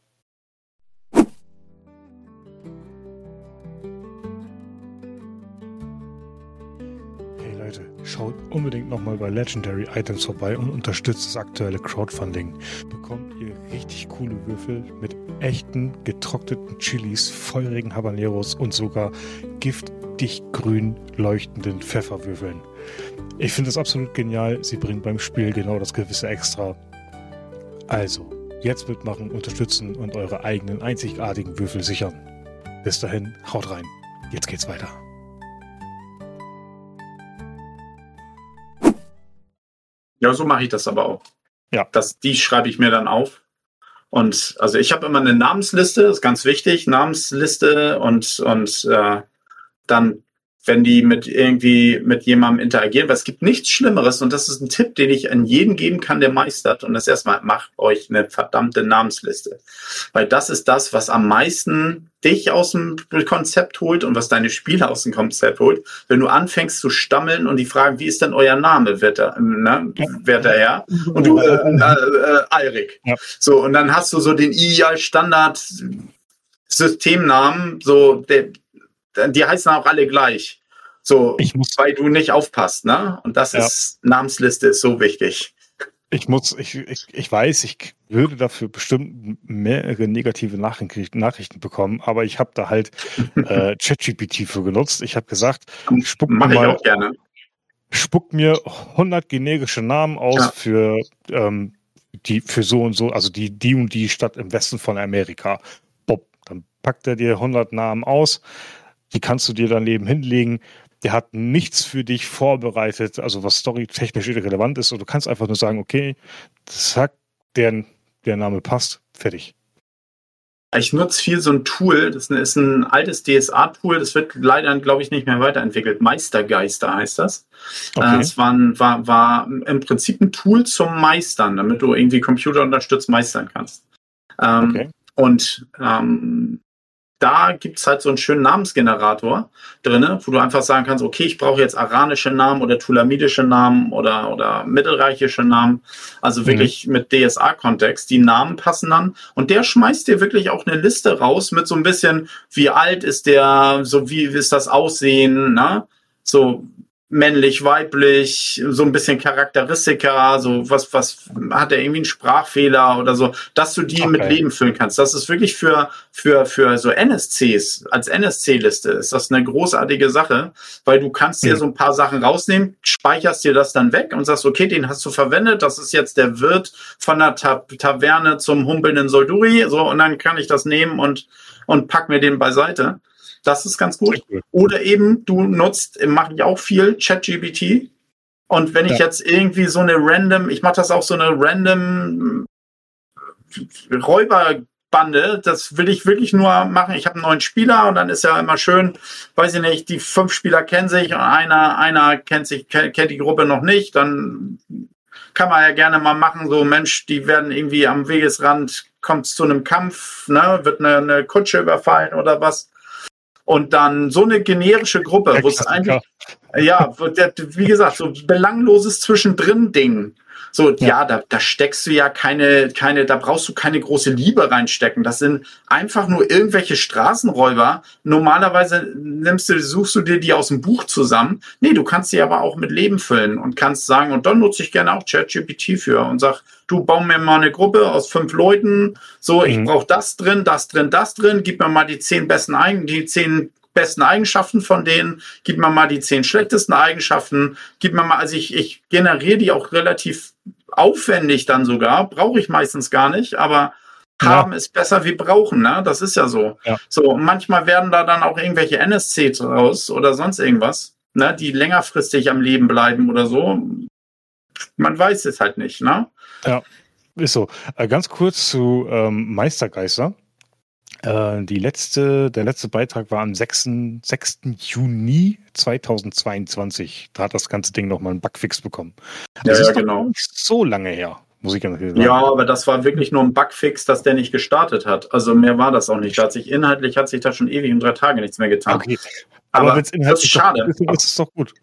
Hey Leute, schaut unbedingt nochmal bei Legendary Items vorbei und unterstützt das aktuelle Crowdfunding. Bekommt ihr richtig coole Würfel mit echten, getrockneten Chilis, feurigen Habaneros und sogar giftig grün leuchtenden Pfefferwürfeln. Ich finde das absolut genial. Sie bringen beim Spiel genau das gewisse Extra. Also, jetzt mitmachen, unterstützen und eure eigenen einzigartigen Würfel sichern. Bis dahin, haut rein. Jetzt geht's weiter. Ja, so mache ich das aber auch. Ja. Das, die schreibe ich mir dann auf. Und also ich habe immer eine Namensliste, ist ganz wichtig, Namensliste und, und äh, dann, wenn die mit irgendwie mit jemandem interagieren, weil es gibt nichts Schlimmeres und das ist ein Tipp, den ich an jeden geben kann, der meistert. Und das erstmal, macht euch eine verdammte Namensliste. Weil das ist das, was am meisten dich aus dem Konzept holt und was deine Spieler aus dem Konzept holt. Wenn du anfängst zu stammeln und die fragen, wie ist denn euer Name, werter, ne, werter Herr? Und du, äh, äh, äh, Alrik. Ja. So, und dann hast du so den ideal Standard Systemnamen, so, der, die heißen auch alle gleich. So, Ich muss- weil du nicht aufpasst, ne? Und das Ja. ist, Namensliste ist so wichtig. Ich muss, ich, ich, ich weiß, ich würde dafür bestimmt mehrere negative Nachrichten, Nachrichten bekommen, aber ich habe da halt äh, ChatGPT für genutzt. Ich habe gesagt, spuck mir Mache ich mal, auch gerne. spuck mir hundert generische Namen aus Ja. für ähm, die für so und so, also die, die und die Stadt im Westen von Amerika. Bob, dann packt er dir hundert Namen aus, die kannst du dir daneben hinlegen. Der hat nichts für dich vorbereitet, also was storytechnisch irrelevant ist. Und du kannst einfach nur sagen, okay, zack, der, der Name passt, fertig. Ich nutze viel so ein Tool, das ist ein altes D S A-Tool, das wird leider, glaube ich, nicht mehr weiterentwickelt. Meistergeister heißt das. Okay. Es war, ein, war, war im Prinzip ein Tool zum Meistern, damit du irgendwie Computer unterstützt meistern kannst. Ähm, Okay. Und ähm, da gibt es halt so einen schönen Namensgenerator drin, wo du einfach sagen kannst, okay, ich brauche jetzt aranische Namen oder tulamidische Namen oder, oder mittelreichische Namen, also wirklich mhm. mit D S A-Kontext. Die Namen passen dann und der schmeißt dir wirklich auch eine Liste raus mit so ein bisschen, wie alt ist der, so wie ist das Aussehen, ne? So männlich, weiblich, so ein bisschen Charakteristika, so was, was hat er irgendwie einen Sprachfehler oder so, dass du die okay. mit Leben füllen kannst. Das ist wirklich für, für, für so N S Cs, als N S C-Liste ist das eine großartige Sache, weil du kannst dir so ein paar Sachen rausnehmen, speicherst dir das dann weg und sagst, okay, den hast du verwendet, das ist jetzt der Wirt von der Ta- Taverne zum humpelnden Solduri, so, und dann kann ich das nehmen und, und pack mir den beiseite. Das ist ganz gut. Oder eben, du nutzt, mache ich auch viel, ChatGPT. Und wenn ich ja. jetzt irgendwie so eine random, ich mache das auch so eine random Räuberbande, das will ich wirklich nur machen. Ich habe einen neuen Spieler und dann ist ja immer schön, weiß ich nicht, die fünf Spieler kennen sich und einer, einer kennt sich, kennt die Gruppe noch nicht. Dann kann man ja gerne mal machen, so Mensch, die werden irgendwie am Wegesrand, kommt es zu einem Kampf, ne, wird eine, eine Kutsche überfallen oder was. Und dann so eine generische Gruppe, wo es eigentlich, ja, wie gesagt, so belangloses Zwischendrin-Ding. So, ja, ja da, da steckst du ja keine, keine, da brauchst du keine große Liebe reinstecken. Das sind einfach nur irgendwelche Straßenräuber. Normalerweise nimmst du, suchst du dir die aus dem Buch zusammen. Nee, du kannst sie aber auch mit Leben füllen und kannst sagen, und dann nutze ich gerne auch ChatGPT für und sag, du bau mir mal eine Gruppe aus fünf Leuten. So, ich mhm. brauche das drin, das drin, das drin. Gib mir mal die zehn besten Eigen, die zehn besten Eigenschaften von denen. Gib mir mal die zehn schlechtesten Eigenschaften. Gib mir mal, also ich, ich generiere die auch relativ aufwendig dann sogar. Brauche ich meistens gar nicht, aber ja. haben ist besser wie brauchen, ne? Das ist ja so. Ja. So, manchmal werden da dann auch irgendwelche N S C draus oder sonst irgendwas, ne, die längerfristig am Leben bleiben oder so. Man weiß es halt nicht, ne? Ja, ist so. Äh, ganz kurz zu ähm, Meistergeister. Äh, die letzte, der letzte Beitrag war am sechsten Juni zweitausendzweiundzwanzig. Da hat das ganze Ding nochmal einen Bugfix bekommen. Das ja, ist ja, genau. nicht so lange her, muss ich ganz ehrlich sagen. Ja, aber das war wirklich nur ein Bugfix, dass der nicht gestartet hat. Also mehr war das auch nicht. Da hat sich inhaltlich hat sich da schon ewig und drei Tage nichts mehr getan. Okay. Aber, aber das ist schade. Ist, ist es doch gut.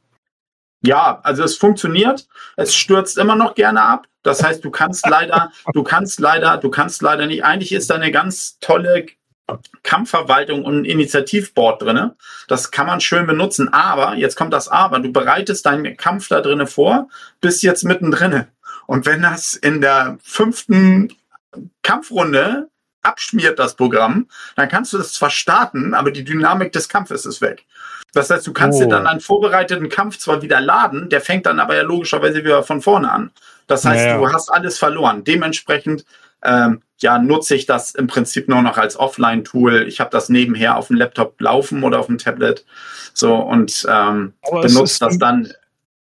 Ja, also es funktioniert. Es stürzt immer noch gerne ab. Das heißt, du kannst leider, du kannst leider, du kannst leider nicht. Eigentlich ist da eine ganz tolle Kampfverwaltung und ein Initiativboard drinne. Das kann man schön benutzen. Aber, jetzt kommt das Aber, du bereitest deinen Kampf da drinne vor, bist jetzt mittendrin. Und wenn das in der fünften Kampfrunde abschmiert, das Programm, dann kannst du das zwar starten, aber die Dynamik des Kampfes ist weg. Das heißt, du kannst oh. dir dann einen vorbereiteten Kampf zwar wieder laden, der fängt dann aber ja logischerweise wieder von vorne an. Das heißt, naja. du hast alles verloren. Dementsprechend ähm, ja, nutze ich das im Prinzip nur noch als Offline-Tool. Ich habe das nebenher auf dem Laptop laufen oder auf dem Tablet. So und ähm, benutze das dann.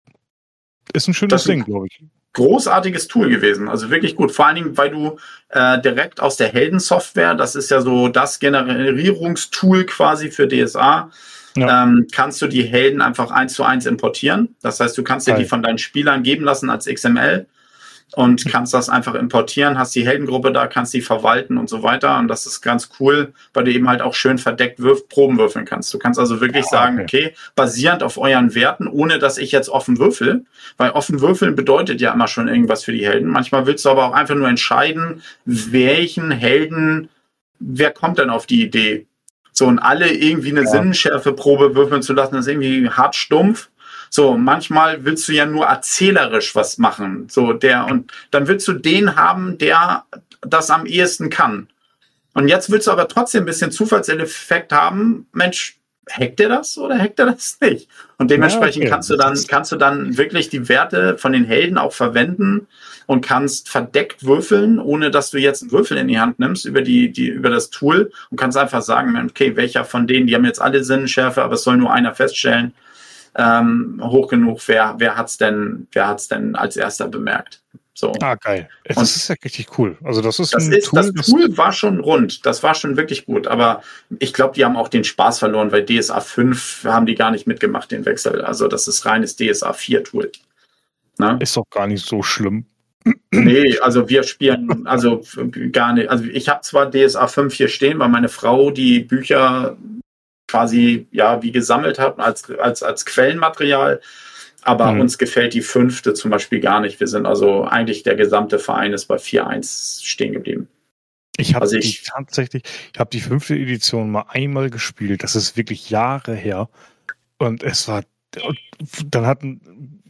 Ist ein schönes Ding, glaube ich. Großartiges Tool gewesen, also wirklich gut. Vor allen Dingen, weil du äh, direkt aus der Heldensoftware, das ist ja so das Generierungstool quasi für D S A, ja. ähm, kannst du die Helden einfach eins zu eins importieren. Das heißt, du kannst dir die von deinen Spielern geben lassen als X M L und kannst das einfach importieren, hast die Heldengruppe da, kannst die verwalten und so weiter. Und das ist ganz cool, weil du eben halt auch schön verdeckt wirf- Proben würfeln kannst. Du kannst also wirklich ja, okay. sagen, okay, basierend auf euren Werten, ohne dass ich jetzt offen würfel, weil offen würfeln bedeutet ja immer schon irgendwas für die Helden. Manchmal willst du aber auch einfach nur entscheiden, welchen Helden, wer kommt denn auf die Idee? So, und alle irgendwie eine ja. Sinnenschärfe-Probe würfeln zu lassen, ist irgendwie hart stumpf. So, manchmal willst du ja nur erzählerisch was machen. So, der, und dann willst du den haben, der das am ehesten kann. Und jetzt willst du aber trotzdem ein bisschen Zufallseffekt haben. Mensch, hackt der das oder hackt er das nicht? Und dementsprechend ja, okay. kannst du dann, kannst du dann wirklich die Werte von den Helden auch verwenden, und kannst verdeckt würfeln, ohne dass du jetzt einen Würfel in die Hand nimmst über die, die, über das Tool und kannst einfach sagen, okay, welcher von denen, die haben jetzt alle Sinnenschärfe, aber es soll nur einer feststellen, ähm, hoch genug, wer, wer hat's denn, wer hat's denn als erster bemerkt? So. Ah, geil. Das Und ist ja richtig cool. Also das ist das ein ist, Tool, das Tool war schon rund. Das war schon wirklich gut. Aber ich glaube, die haben auch den Spaß verloren, weil D S A fünf haben die gar nicht mitgemacht, den Wechsel. Also das ist reines D S A vier Tool. Na? ist doch gar nicht so schlimm. Nee, also wir spielen, also gar nicht. Also ich habe zwar D S A fünf hier stehen, weil meine Frau die Bücher quasi, ja, wie gesammelt hat, als, als, als Quellenmaterial. Aber mhm. uns gefällt die fünfte zum Beispiel gar nicht. Wir sind also eigentlich, der gesamte Verein ist bei vier eins stehen geblieben. Ich habe also die tatsächlich, ich habe die fünfte Edition mal einmal gespielt. Das ist wirklich Jahre her. Und es war, dann hatten,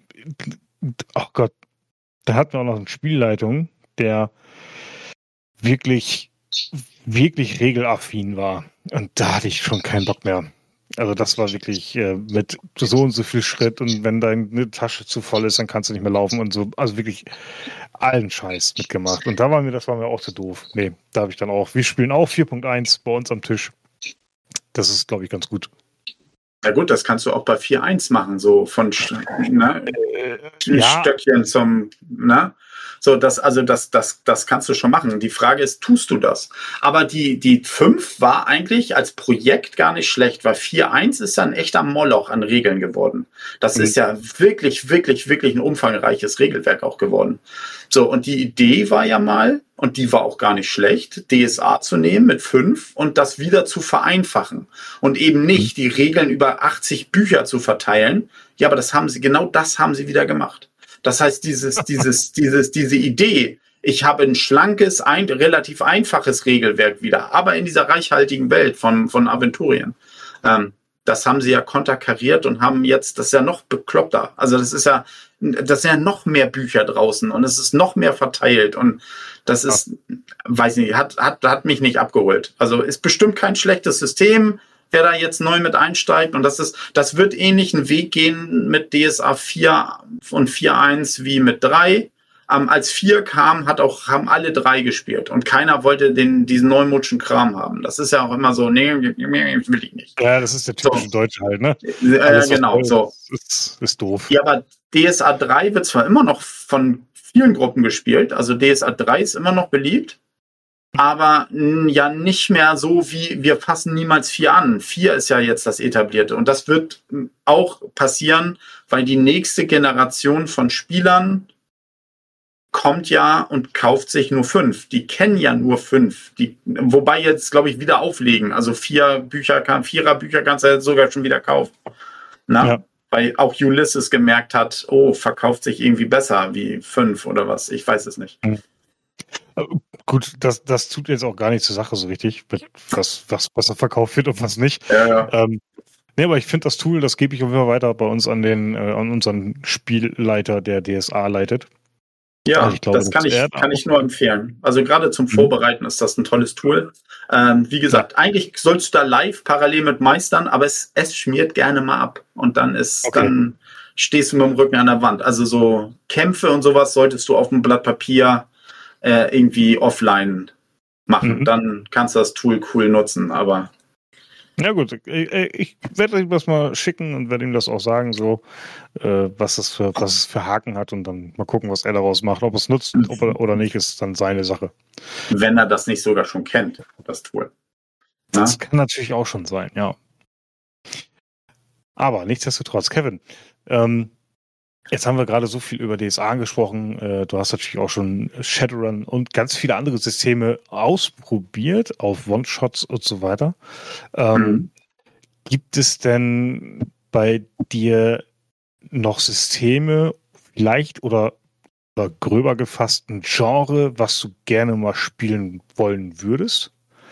oh Gott, da hatten wir auch noch eine Spielleitung, der wirklich, wirklich regelaffin war. Und da hatte ich schon keinen Bock mehr. Also das war wirklich äh, mit so und so viel Schritt und wenn deine Tasche zu voll ist, dann kannst du nicht mehr laufen und so. Also wirklich allen Scheiß mitgemacht. Und da war mir, das war mir auch zu doof. Nee, da habe ich dann auch, wir spielen auch vier Punkt eins bei uns am Tisch. Das ist, glaube ich, ganz gut. Ja gut, das kannst du auch bei vier eins machen, so von ne, äh, ja. Stöckchen zum, ne? So, das, also das, das, das kannst du schon machen. Die Frage ist, tust du das? Aber die, die fünf war eigentlich als Projekt gar nicht schlecht, weil vier eins ist ja ein echter Moloch an Regeln geworden. Das mhm. ist ja wirklich, wirklich, wirklich ein umfangreiches Regelwerk auch geworden. So, und die Idee war ja mal, und die war auch gar nicht schlecht, D S A zu nehmen mit fünf und das wieder zu vereinfachen. Und eben nicht die Regeln über achtzig Bücher zu verteilen. Ja, aber das haben sie, genau das haben sie wieder gemacht. Das heißt, dieses, dieses, dieses, diese Idee, ich habe ein schlankes, ein, relativ einfaches Regelwerk wieder, aber in dieser reichhaltigen Welt von, von Aventurien. Ähm, das haben sie ja konterkariert und haben jetzt, das ist ja noch bekloppter. Also das ist ja, das sind ja noch mehr Bücher draußen und es ist noch mehr verteilt und das ist, ja. weiß nicht, hat, hat, hat mich nicht abgeholt. Also ist bestimmt kein schlechtes System, wer da jetzt neu mit einsteigt. Und das ist, das wird ähnlichen Weg gehen mit D S A vier und vier eins wie mit drei. Ähm, als vier kam, hat auch, haben alle drei gespielt. Und keiner wollte den, diesen neumodischen Kram haben. Das ist ja auch immer so, nee, will ich nicht. Ja, das ist der typische so. Deutsche halt, ne? Äh, genau, so. Ist, ist doof. Ja, aber D S A drei wird zwar immer noch von vielen Gruppen gespielt. Also D S A drei ist immer noch beliebt. Aber ja nicht mehr so wie, wir fassen niemals vier an. vier ist ja jetzt das Etablierte. Und das wird auch passieren, weil die nächste Generation von Spielern kommt ja und kauft sich nur fünf. Die kennen ja nur fünf. Die, wobei jetzt, glaube ich, wieder auflegen. Also vier Bücher, kann, vierer Bücher kannst du jetzt sogar schon wieder kaufen. Na? Ja. Weil auch Ulysses gemerkt hat, oh, verkauft sich irgendwie besser wie fünf oder was. Ich weiß es nicht. Mhm. Gut, das, das tut jetzt auch gar nicht zur Sache so richtig, was, was besser verkauft wird und was nicht. Ja, ja. Ähm, nee, aber ich finde das Tool, das gebe ich auch immer weiter bei uns an den äh, an unseren Spielleiter, der D S A leitet. Ja, also ich glaube, das kann ich, kann ich nur empfehlen. Also gerade zum Vorbereiten mhm. ist das ein tolles Tool. Ähm, wie gesagt, ja. eigentlich sollst du da live parallel mit meistern, aber es, es schmiert gerne mal ab. Und dann ist, okay. dann stehst du mit dem Rücken an der Wand. Also so Kämpfe und sowas solltest du auf dem Blatt Papier Äh, irgendwie offline machen. Mhm. Dann kannst du das Tool cool nutzen, aber ja gut, ich, ich werde ihm das mal schicken und werde ihm das auch sagen, so äh, was das für was es für Haken hat und dann mal gucken, was er daraus macht. Ob es nutzt ob er, oder nicht, ist dann seine Sache. Wenn er das nicht sogar schon kennt, das Tool. Na? Das kann natürlich auch schon sein, ja. Aber nichtsdestotrotz, Kevin, ähm, jetzt haben wir gerade so viel über D S A gesprochen. Äh, du hast natürlich auch schon Shadowrun und ganz viele andere Systeme ausprobiert auf One-Shots und so weiter. Ähm, mhm. Gibt es denn bei dir noch Systeme, vielleicht oder, oder gröber gefasst ein Genre, was du gerne mal spielen wollen würdest?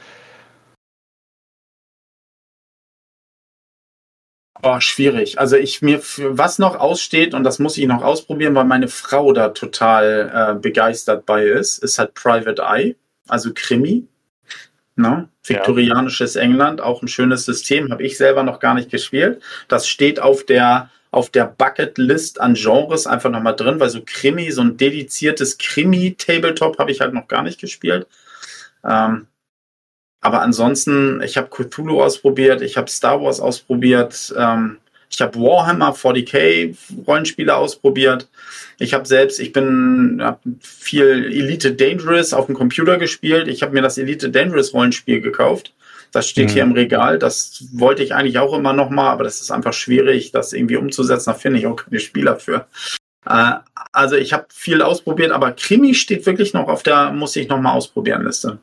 Oh, schwierig. Also ich mir, was noch aussteht, und das muss ich noch ausprobieren, weil meine Frau da total äh, begeistert bei ist, ist halt Private Eye, also Krimi. Ne? Viktorianisches ja. England, auch ein schönes System, habe ich selber noch gar nicht gespielt. Das steht auf der auf der Bucketlist an Genres einfach nochmal drin, weil so Krimi, so ein dediziertes Krimi-Tabletop habe ich halt noch gar nicht gespielt. Ähm, aber ansonsten, ich habe Cthulhu ausprobiert, ich habe Star Wars ausprobiert, ähm, ich habe Warhammer forty K Rollenspiele ausprobiert. Ich habe selbst, ich bin hab viel Elite Dangerous auf dem Computer gespielt. Ich habe mir das Elite Dangerous Rollenspiel gekauft. Das steht mhm. hier im Regal. Das wollte ich eigentlich auch immer noch mal, aber das ist einfach schwierig, das irgendwie umzusetzen. Da finde ich auch keine Spieler für. Äh, also ich habe viel ausprobiert, aber Krimi steht wirklich noch auf der muss ich noch mal ausprobieren Liste.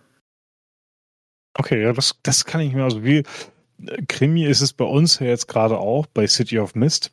Okay, ja, das, das kann ich mir, also wie Krimi ist es bei uns ja jetzt gerade auch bei City of Mist.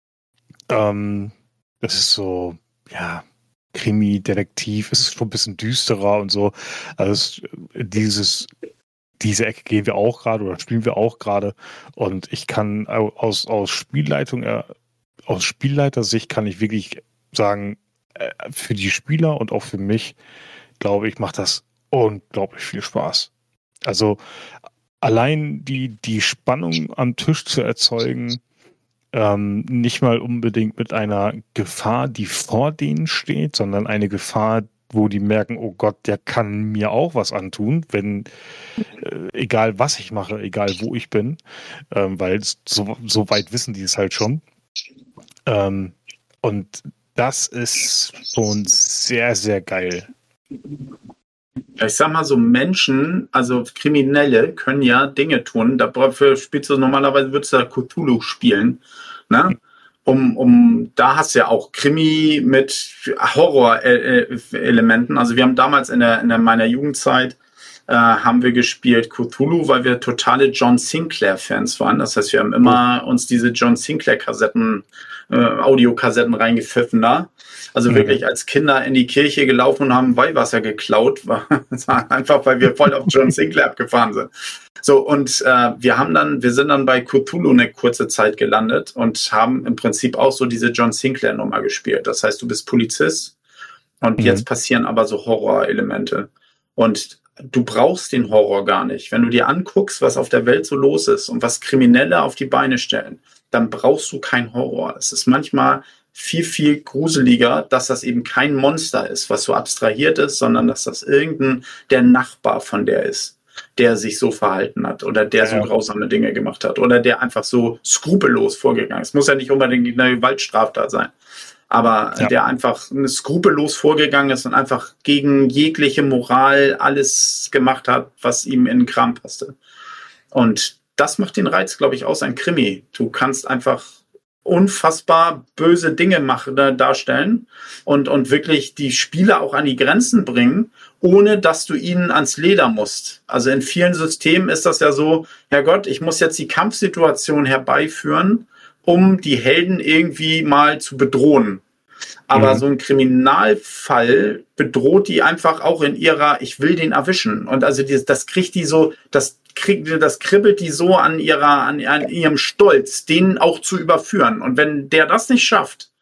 Ähm, das ist so, ja, Krimi, Detektiv, es ist schon ein bisschen düsterer und so. Also es, dieses, diese Ecke gehen wir auch gerade oder spielen wir auch gerade. Und ich kann aus, aus Spielleitung, äh, aus Spielleitersicht kann ich wirklich sagen, äh, für die Spieler und auch für mich, glaube ich, macht das unglaublich viel Spaß. Also allein die, die Spannung am Tisch zu erzeugen, ähm, nicht mal unbedingt mit einer Gefahr, die vor denen steht, sondern eine Gefahr, wo die merken, oh Gott, der kann mir auch was antun, wenn, äh, egal was ich mache, egal wo ich bin, ähm, weil so, so weit wissen die es halt schon. Ähm, und das ist schon sehr, sehr geil. Ich sag mal so, Menschen, also Kriminelle, können ja Dinge tun. Dafür spielst du normalerweise, würdest du da Cthulhu spielen. Ne? Um, um, da hast du ja auch Krimi mit Horror-Elementen. Also wir haben damals in der, in der meiner Jugendzeit äh, haben wir gespielt Cthulhu, weil wir totale John Sinclair-Fans waren. Das heißt, wir haben immer uns diese John Sinclair-Kassetten, äh, Audiokassetten reingepfiffen da. Also wirklich als Kinder in die Kirche gelaufen und haben Weihwasser geklaut, einfach weil wir voll auf John Sinclair abgefahren sind. So, und äh, wir haben dann, wir sind dann bei Cthulhu eine kurze Zeit gelandet und haben im Prinzip auch so diese John Sinclair-Nummer gespielt. Das heißt, du bist Polizist und mhm. jetzt passieren aber so Horrorelemente. Und du brauchst den Horror gar nicht. Wenn du dir anguckst, was auf der Welt so los ist und was Kriminelle auf die Beine stellen, dann brauchst du keinen Horror. Es ist manchmal viel, viel gruseliger, dass das eben kein Monster ist, was so abstrahiert ist, sondern dass das irgendein, der Nachbar von der ist, der sich so verhalten hat oder der so grausame Dinge gemacht hat oder der einfach so skrupellos vorgegangen ist. Es muss ja nicht unbedingt eine Gewaltstraftat sein, aber ja. der einfach skrupellos vorgegangen ist und einfach gegen jegliche Moral alles gemacht hat, was ihm in den Kram passte. Und das macht den Reiz, glaube ich, aus, ein Krimi. Du kannst einfach unfassbar böse Dinge machen, darstellen und, und wirklich die Spieler auch an die Grenzen bringen, ohne dass du ihnen ans Leder musst. Also in vielen Systemen ist das ja so, Herrgott, ich muss jetzt die Kampfsituation herbeiführen, um die Helden irgendwie mal zu bedrohen. Aber mhm. so ein Kriminalfall bedroht die einfach auch in ihrer, ich will den erwischen. Und also das, das kriegt die so, das kriegt, das kribbelt die so an ihrer, an, an ihrem Stolz, den auch zu überführen. Und wenn der das nicht schafft,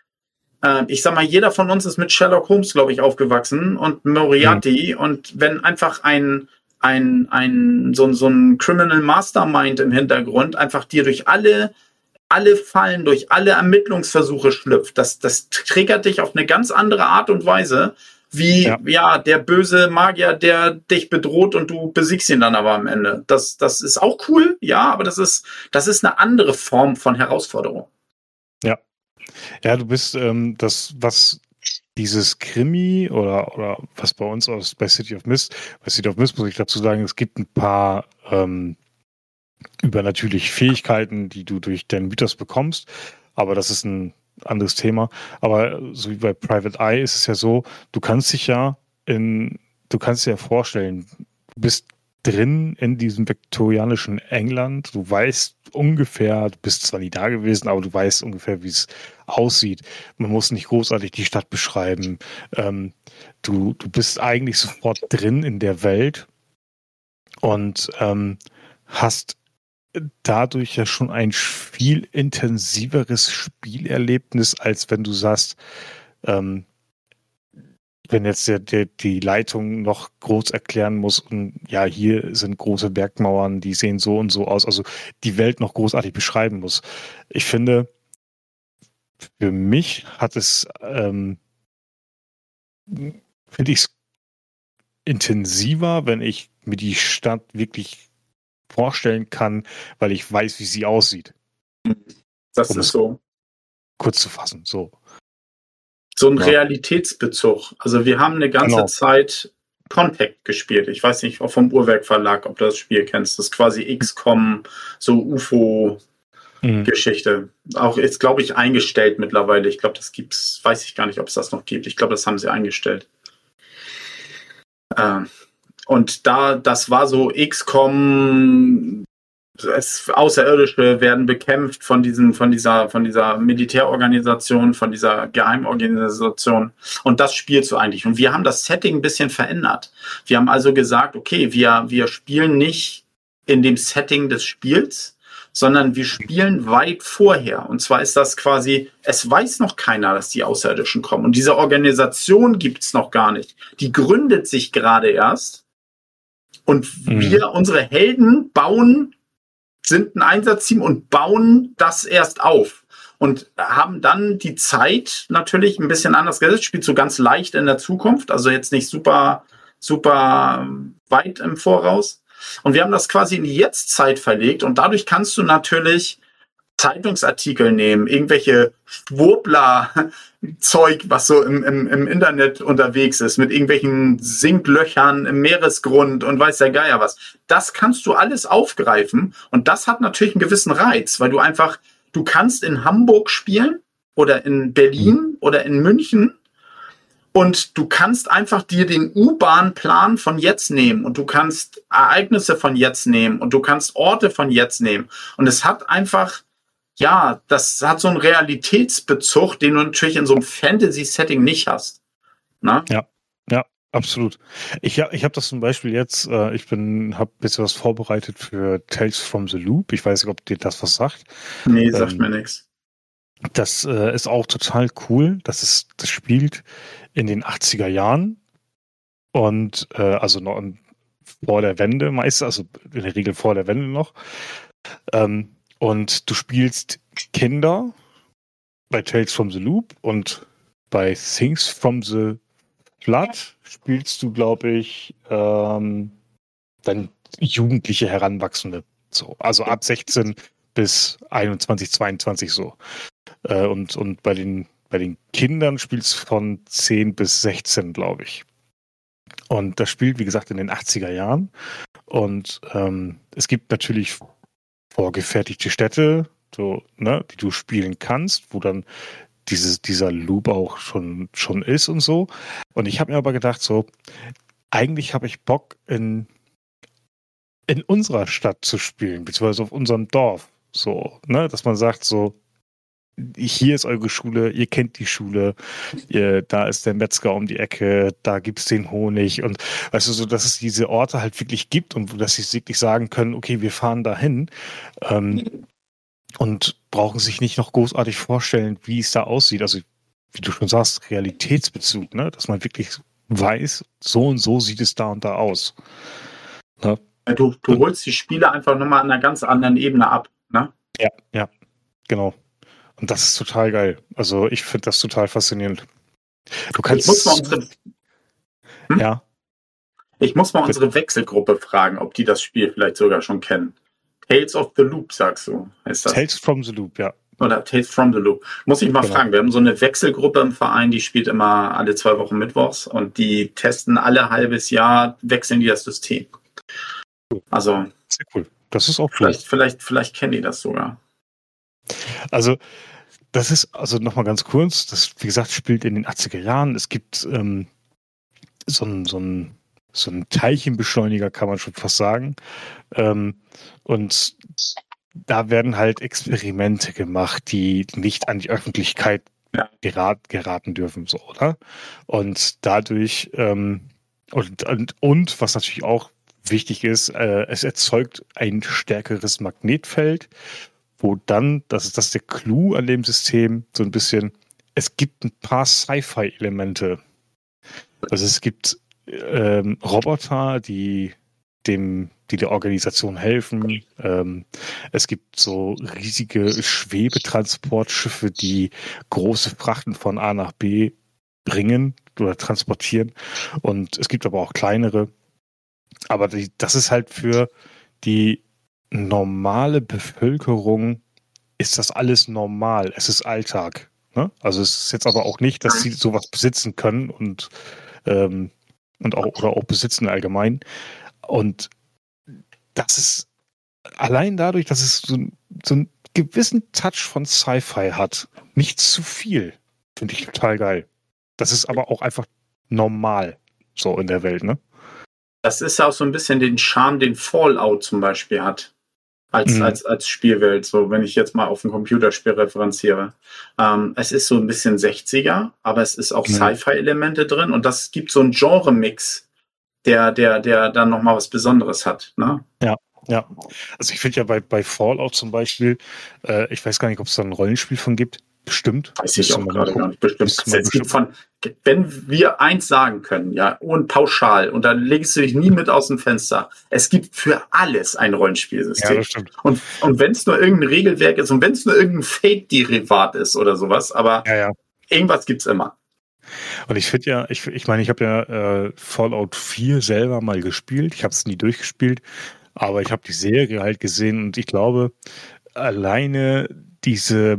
äh, ich sag mal, jeder von uns ist mit Sherlock Holmes, glaube ich, aufgewachsen und Moriarty. Mhm. Und wenn einfach ein, ein, ein, so, so ein Criminal Mastermind im Hintergrund einfach dir durch alle alle Fallen, durch alle Ermittlungsversuche schlüpft. Das, das triggert dich auf eine ganz andere Art und Weise, wie ja. ja der böse Magier, der dich bedroht und du besiegst ihn dann aber am Ende. Das, das ist auch cool, ja, aber das ist, das ist eine andere Form von Herausforderung. Ja. Ja, du bist ähm, das, was dieses Krimi oder, oder was bei uns aus bei City of Mist, bei City of Mist muss ich dazu sagen, es gibt ein paar ähm, übernatürliche Fähigkeiten, die du durch den Mythos bekommst, aber das ist ein anderes Thema. Aber so wie bei Private Eye ist es ja so, du kannst dich ja in, du kannst dir ja vorstellen, du bist drin in diesem viktorianischen England, du weißt ungefähr, du bist zwar nie da gewesen, aber du weißt ungefähr, wie es aussieht. Man muss nicht großartig die Stadt beschreiben. Ähm, du, du bist eigentlich sofort drin in der Welt und ähm, hast dadurch ja schon ein viel intensiveres Spielerlebnis, als wenn du sagst, ähm, wenn jetzt der, der, die Leitung noch groß erklären muss und ja, hier sind große Bergmauern, die sehen so und so aus, also die Welt noch großartig beschreiben muss. Ich finde, für mich hat es, ähm, finde ich es intensiver, wenn ich mir die Stadt wirklich vorstellen kann, weil ich weiß, wie sie aussieht. Das Um ist es so. kurz zu fassen, so. So ein Ja. Realitätsbezug. Also wir haben eine ganze Genau. Zeit Contact gespielt. Ich weiß nicht, auch vom Uhrwerk Verlag, ob du das Spiel kennst. Das ist quasi X COM, so U F O-Geschichte. Mhm. Auch ist, glaube ich, eingestellt mittlerweile. Ich glaube, das gibt's, weiß ich gar nicht, ob es das noch gibt. Ich glaube, das haben sie eingestellt. Ähm, und da, das war so X COM, es, Außerirdische werden bekämpft von diesem, von dieser, von dieser Militärorganisation, von dieser Geheimorganisation. Und das spielst du eigentlich. Und wir haben das Setting ein bisschen verändert. Wir haben also gesagt, okay, wir, wir spielen nicht in dem Setting des Spiels, sondern wir spielen weit vorher. Und zwar ist das quasi, es weiß noch keiner, dass die Außerirdischen kommen. Und diese Organisation gibt's noch gar nicht. Die gründet sich gerade erst. Und Mhm. wir, unsere Helden, bauen sind ein Einsatzteam und bauen das erst auf und haben dann die Zeit natürlich ein bisschen anders gesetzt, spielt so ganz leicht in der Zukunft, also jetzt nicht super, super weit im Voraus. Und wir haben das quasi in die Jetztzeit verlegt und dadurch kannst du natürlich Zeitungsartikel nehmen, irgendwelche Schwurbler-Zeug, was so im, im, im Internet unterwegs ist, mit irgendwelchen Sinklöchern im Meeresgrund und weiß der Geier was. Das kannst du alles aufgreifen und das hat natürlich einen gewissen Reiz, weil du einfach, du kannst in Hamburg spielen oder in Berlin oder in München und du kannst einfach dir den U-Bahn-Plan von jetzt nehmen und du kannst Ereignisse von jetzt nehmen und du kannst Orte von jetzt nehmen und es hat einfach, ja, das hat so einen Realitätsbezug, den du natürlich in so einem Fantasy-Setting nicht hast. Na? Ja, ja, absolut. Ich, ja, ich habe das zum Beispiel jetzt, äh, ich bin, habe ein bisschen was vorbereitet für Tales from the Loop. Ich weiß nicht, ob dir das was sagt. Nee, sagt Ähm, mir nichts. Das äh, ist auch total cool. Das ist, das spielt in den achtziger Jahren und äh, also noch in, vor der Wende meist, also in der Regel vor der Wende noch. Ähm, und du spielst Kinder bei Tales from the Loop und bei Things from the Blood spielst du, glaube ich, ähm, dann jugendliche Heranwachsende. So, also ab sechzehn bis einundzwanzig, zweiundzwanzig so. Äh, und, und bei den, bei den Kindern spielst du von zehn bis sechzehn, glaube ich. Und das spielt, wie gesagt, in den achtziger Jahren. Und ähm, es gibt natürlich vorgefertigte Städte, so, ne, die du spielen kannst, wo dann dieses, dieser Loop auch schon, schon ist und so. Und ich habe mir aber gedacht, so, eigentlich habe ich Bock, in, in unserer Stadt zu spielen, beziehungsweise auf unserem Dorf. So, ne, dass man sagt, so, hier ist eure Schule, ihr kennt die Schule, ihr, da ist der Metzger um die Ecke, da gibt's den Honig und weißt du, so, dass es diese Orte halt wirklich gibt und dass sie wirklich sagen können, okay, wir fahren dahin ähm, und brauchen sich nicht noch großartig vorstellen, wie es da aussieht. Also, wie du schon sagst, Realitätsbezug, ne? Dass man wirklich weiß, so und so sieht es da und da aus. Ne? Du, du holst die Spiele einfach nochmal an einer ganz anderen Ebene ab. Ne? Ja, ja, genau. Und das ist total geil. Also ich finde das total faszinierend. Du kannst. Ich muss mal unsere, hm? Ja. Ich muss mal unsere Wechselgruppe fragen, ob die das Spiel vielleicht sogar schon kennen. Tales of the Loop, sagst du, heißt das? Tales from the Loop, ja. Oder Tales from the Loop. Muss ich mal Genau. fragen. Wir haben so eine Wechselgruppe im Verein, die spielt immer alle zwei Wochen mittwochs und die testen alle halbes Jahr, wechseln die das System. Also. Sehr cool. Das ist auch cool. Vielleicht, vielleicht, vielleicht kennen die das sogar. Also, das ist, also nochmal ganz kurz, das, wie gesagt, spielt in den achtziger Jahren. Es gibt ähm, so ein, so ein, so ein Teilchenbeschleuniger, kann man schon fast sagen. Ähm, und da werden halt Experimente gemacht, die nicht an die Öffentlichkeit ja. gerat, geraten dürfen, so, oder? Und dadurch, ähm, und, und, und was natürlich auch wichtig ist, äh, es erzeugt ein stärkeres Magnetfeld, wo dann, das ist das ist der Clou an dem System, so ein bisschen, es gibt ein paar Sci-Fi-Elemente. Also es gibt ähm, Roboter, die dem die der Organisation helfen. Ähm, es gibt so riesige Schwebetransportschiffe, die große Frachten von A nach B bringen oder transportieren. Und es gibt aber auch kleinere. Aber die, das ist halt für die normale Bevölkerung ist das alles normal. Es ist Alltag. Ne? Also es ist jetzt aber auch nicht, dass sie sowas besitzen können und, ähm, und auch, oder auch besitzen allgemein. Und das ist allein dadurch, dass es so, so einen gewissen Touch von Sci-Fi hat. Nicht zu viel. Finde ich total geil. Das ist aber auch einfach normal so in der Welt, ne? Das ist auch so ein bisschen den Charme, den Fallout zum Beispiel hat. Als, mhm. als, als Spielwelt, so wenn ich jetzt mal auf ein Computerspiel referenziere. Ähm, es ist so ein bisschen sechziger, aber es ist auch mhm. Sci-Fi-Elemente drin und das gibt so einen Genre-Mix, der, der, der dann nochmal was Besonderes hat. Ne? Ja, ja. Also ich finde ja bei, bei Fallout zum Beispiel, äh, ich weiß gar nicht, ob es da ein Rollenspiel von gibt. Bestimmt. Weiß ich auch gerade gar nicht. Bestimmt. Es gibt von, wenn wir eins sagen können, ja, und pauschal, und dann legst du dich nie mit aus dem Fenster. Es gibt für alles ein Rollenspielsystem. Ja, das stimmt. Und, und wenn es nur irgendein Regelwerk ist und wenn es nur irgendein Fate-Derivat ist oder sowas, aber ja, ja. irgendwas gibt's immer. Und ich finde ja, ich, ich meine, ich habe ja äh, Fallout vier selber mal gespielt. Ich habe es nie durchgespielt, aber ich habe die Serie halt gesehen und ich glaube, alleine diese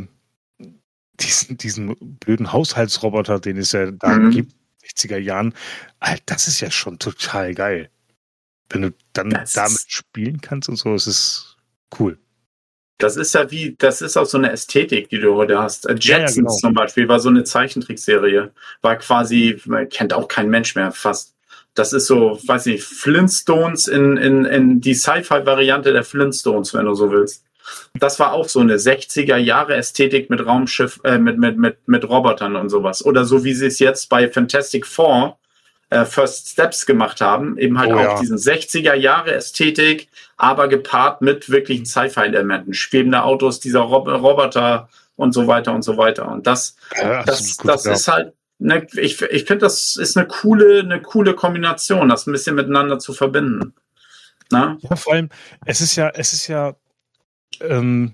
Diesen, diesen blöden Haushaltsroboter, den es ja da mhm. gibt, in den sechziger Jahren, halt, das ist ja schon total geil. Wenn du dann das damit spielen kannst und so, es ist cool. Das ist ja wie, das ist auch so eine Ästhetik, die du heute hast. Jetsons ja, ja, genau. zum Beispiel war so eine Zeichentrickserie. War quasi, man kennt auch kein Mensch mehr fast. Das ist so, weiß nicht, Flintstones in, in, in die Sci-Fi-Variante der Flintstones, wenn du so willst. Das war auch so eine sechziger-Jahre-Ästhetik mit Raumschiff, äh, mit, mit, mit, mit Robotern und sowas. Oder so wie sie es jetzt bei Fantastic Four äh, First Steps gemacht haben. Eben halt oh, auch ja. diesen sechziger-Jahre-Ästhetik, aber gepaart mit wirklichen Sci-Fi-Elementen. Schwebende Autos, dieser Rob- Roboter und so weiter und so weiter. Und das, ja, das, gut, das ja. ist halt, ne, ich, ich finde, das ist eine coole, eine coole Kombination, das ein bisschen miteinander zu verbinden. Na? Ja, vor allem, es ist ja, es ist ja, Ähm,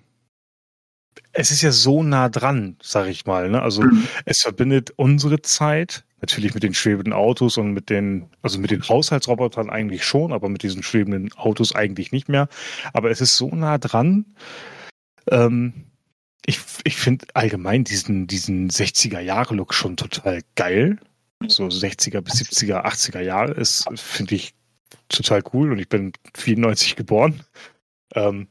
es ist ja so nah dran, sag ich mal. Ne? Also mhm. es verbindet unsere Zeit, natürlich mit den schwebenden Autos und mit den, also mit den Haushaltsrobotern eigentlich schon, aber mit diesen schwebenden Autos eigentlich nicht mehr. Aber es ist so nah dran. Ähm, ich ich finde allgemein diesen, diesen sechziger-Jahre-Look schon total geil. So sechziger bis siebziger, achtziger Jahre ist, finde ich total cool und ich bin vierundneunzig geboren. Ähm,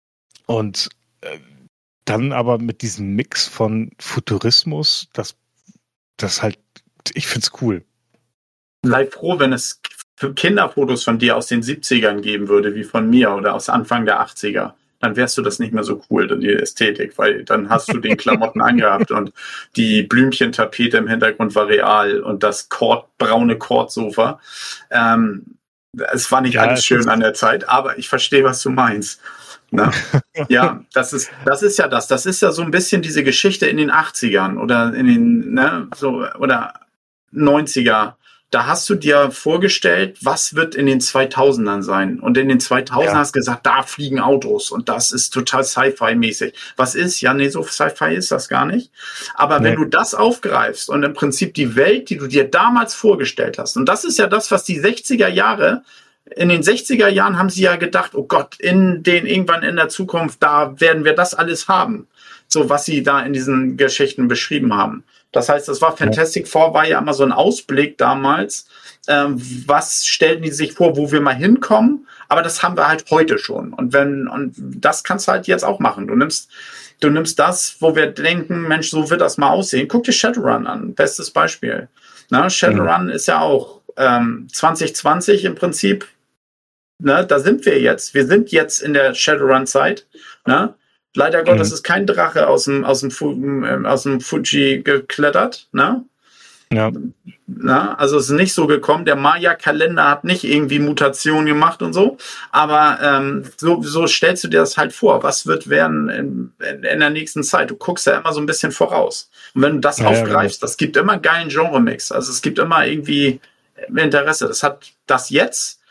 Und äh, dann aber mit diesem Mix von Futurismus, das, das halt, ich find's cool. Sei froh, wenn es Kinderfotos von dir aus den siebzigern geben würde, wie von mir oder aus Anfang der achtziger. Dann wärst du das nicht mehr so cool, die Ästhetik, weil dann hast du den Klamotten angehabt und die Blümchentapete im Hintergrund war real und das Kord, braune Kordsofa. Ähm, es war nicht ja, alles schön an der Zeit, aber ich verstehe, was du meinst. Na? Ja, das ist, das ist ja das. Das ist ja so ein bisschen diese Geschichte in den achtzigern oder in den, ne, so, oder neunziger. Da hast du dir vorgestellt, was wird in den zweitausendern sein? Und in den zweitausendern ja. hast du gesagt, da fliegen Autos und das ist total Sci-Fi-mäßig. Was ist? Ja, nee, so Sci-Fi ist das gar nicht. Aber nee. wenn du das aufgreifst und im Prinzip die Welt, die du dir damals vorgestellt hast, und das ist ja das, was die sechziger Jahre in den sechziger Jahren haben sie ja gedacht, oh Gott, in den irgendwann in der Zukunft, da werden wir das alles haben. So, was sie da in diesen Geschichten beschrieben haben. Das heißt, das war Fantastic Four, war ja immer so ein Ausblick damals. Ähm, was stellten die sich vor, wo wir mal hinkommen? Aber das haben wir halt heute schon. Und wenn, und das kannst du halt jetzt auch machen. Du nimmst, du nimmst das, wo wir denken, Mensch, so wird das mal aussehen. Guck dir Shadowrun an. Bestes Beispiel. Na, Shadowrun mhm. ist ja auch ähm, zwanzig zwanzig im Prinzip. Ne, da sind wir jetzt. Wir sind jetzt in der Shadowrun-Zeit. Ne? Leider Gottes mhm. ist kein Drache aus dem, aus dem, aus dem Fuji geklettert. Ne? Ja. Na, also es ist nicht so gekommen. Der Maya-Kalender hat nicht irgendwie Mutationen gemacht und so. Aber ähm, so, so stellst du dir das halt vor. Was wird werden in, in, in der nächsten Zeit? Du guckst ja immer so ein bisschen voraus. Und wenn du das ja, aufgreifst, ja, das gibt immer einen geilen Genre-Mix. Also es gibt immer irgendwie Interesse. Das hat das jetzt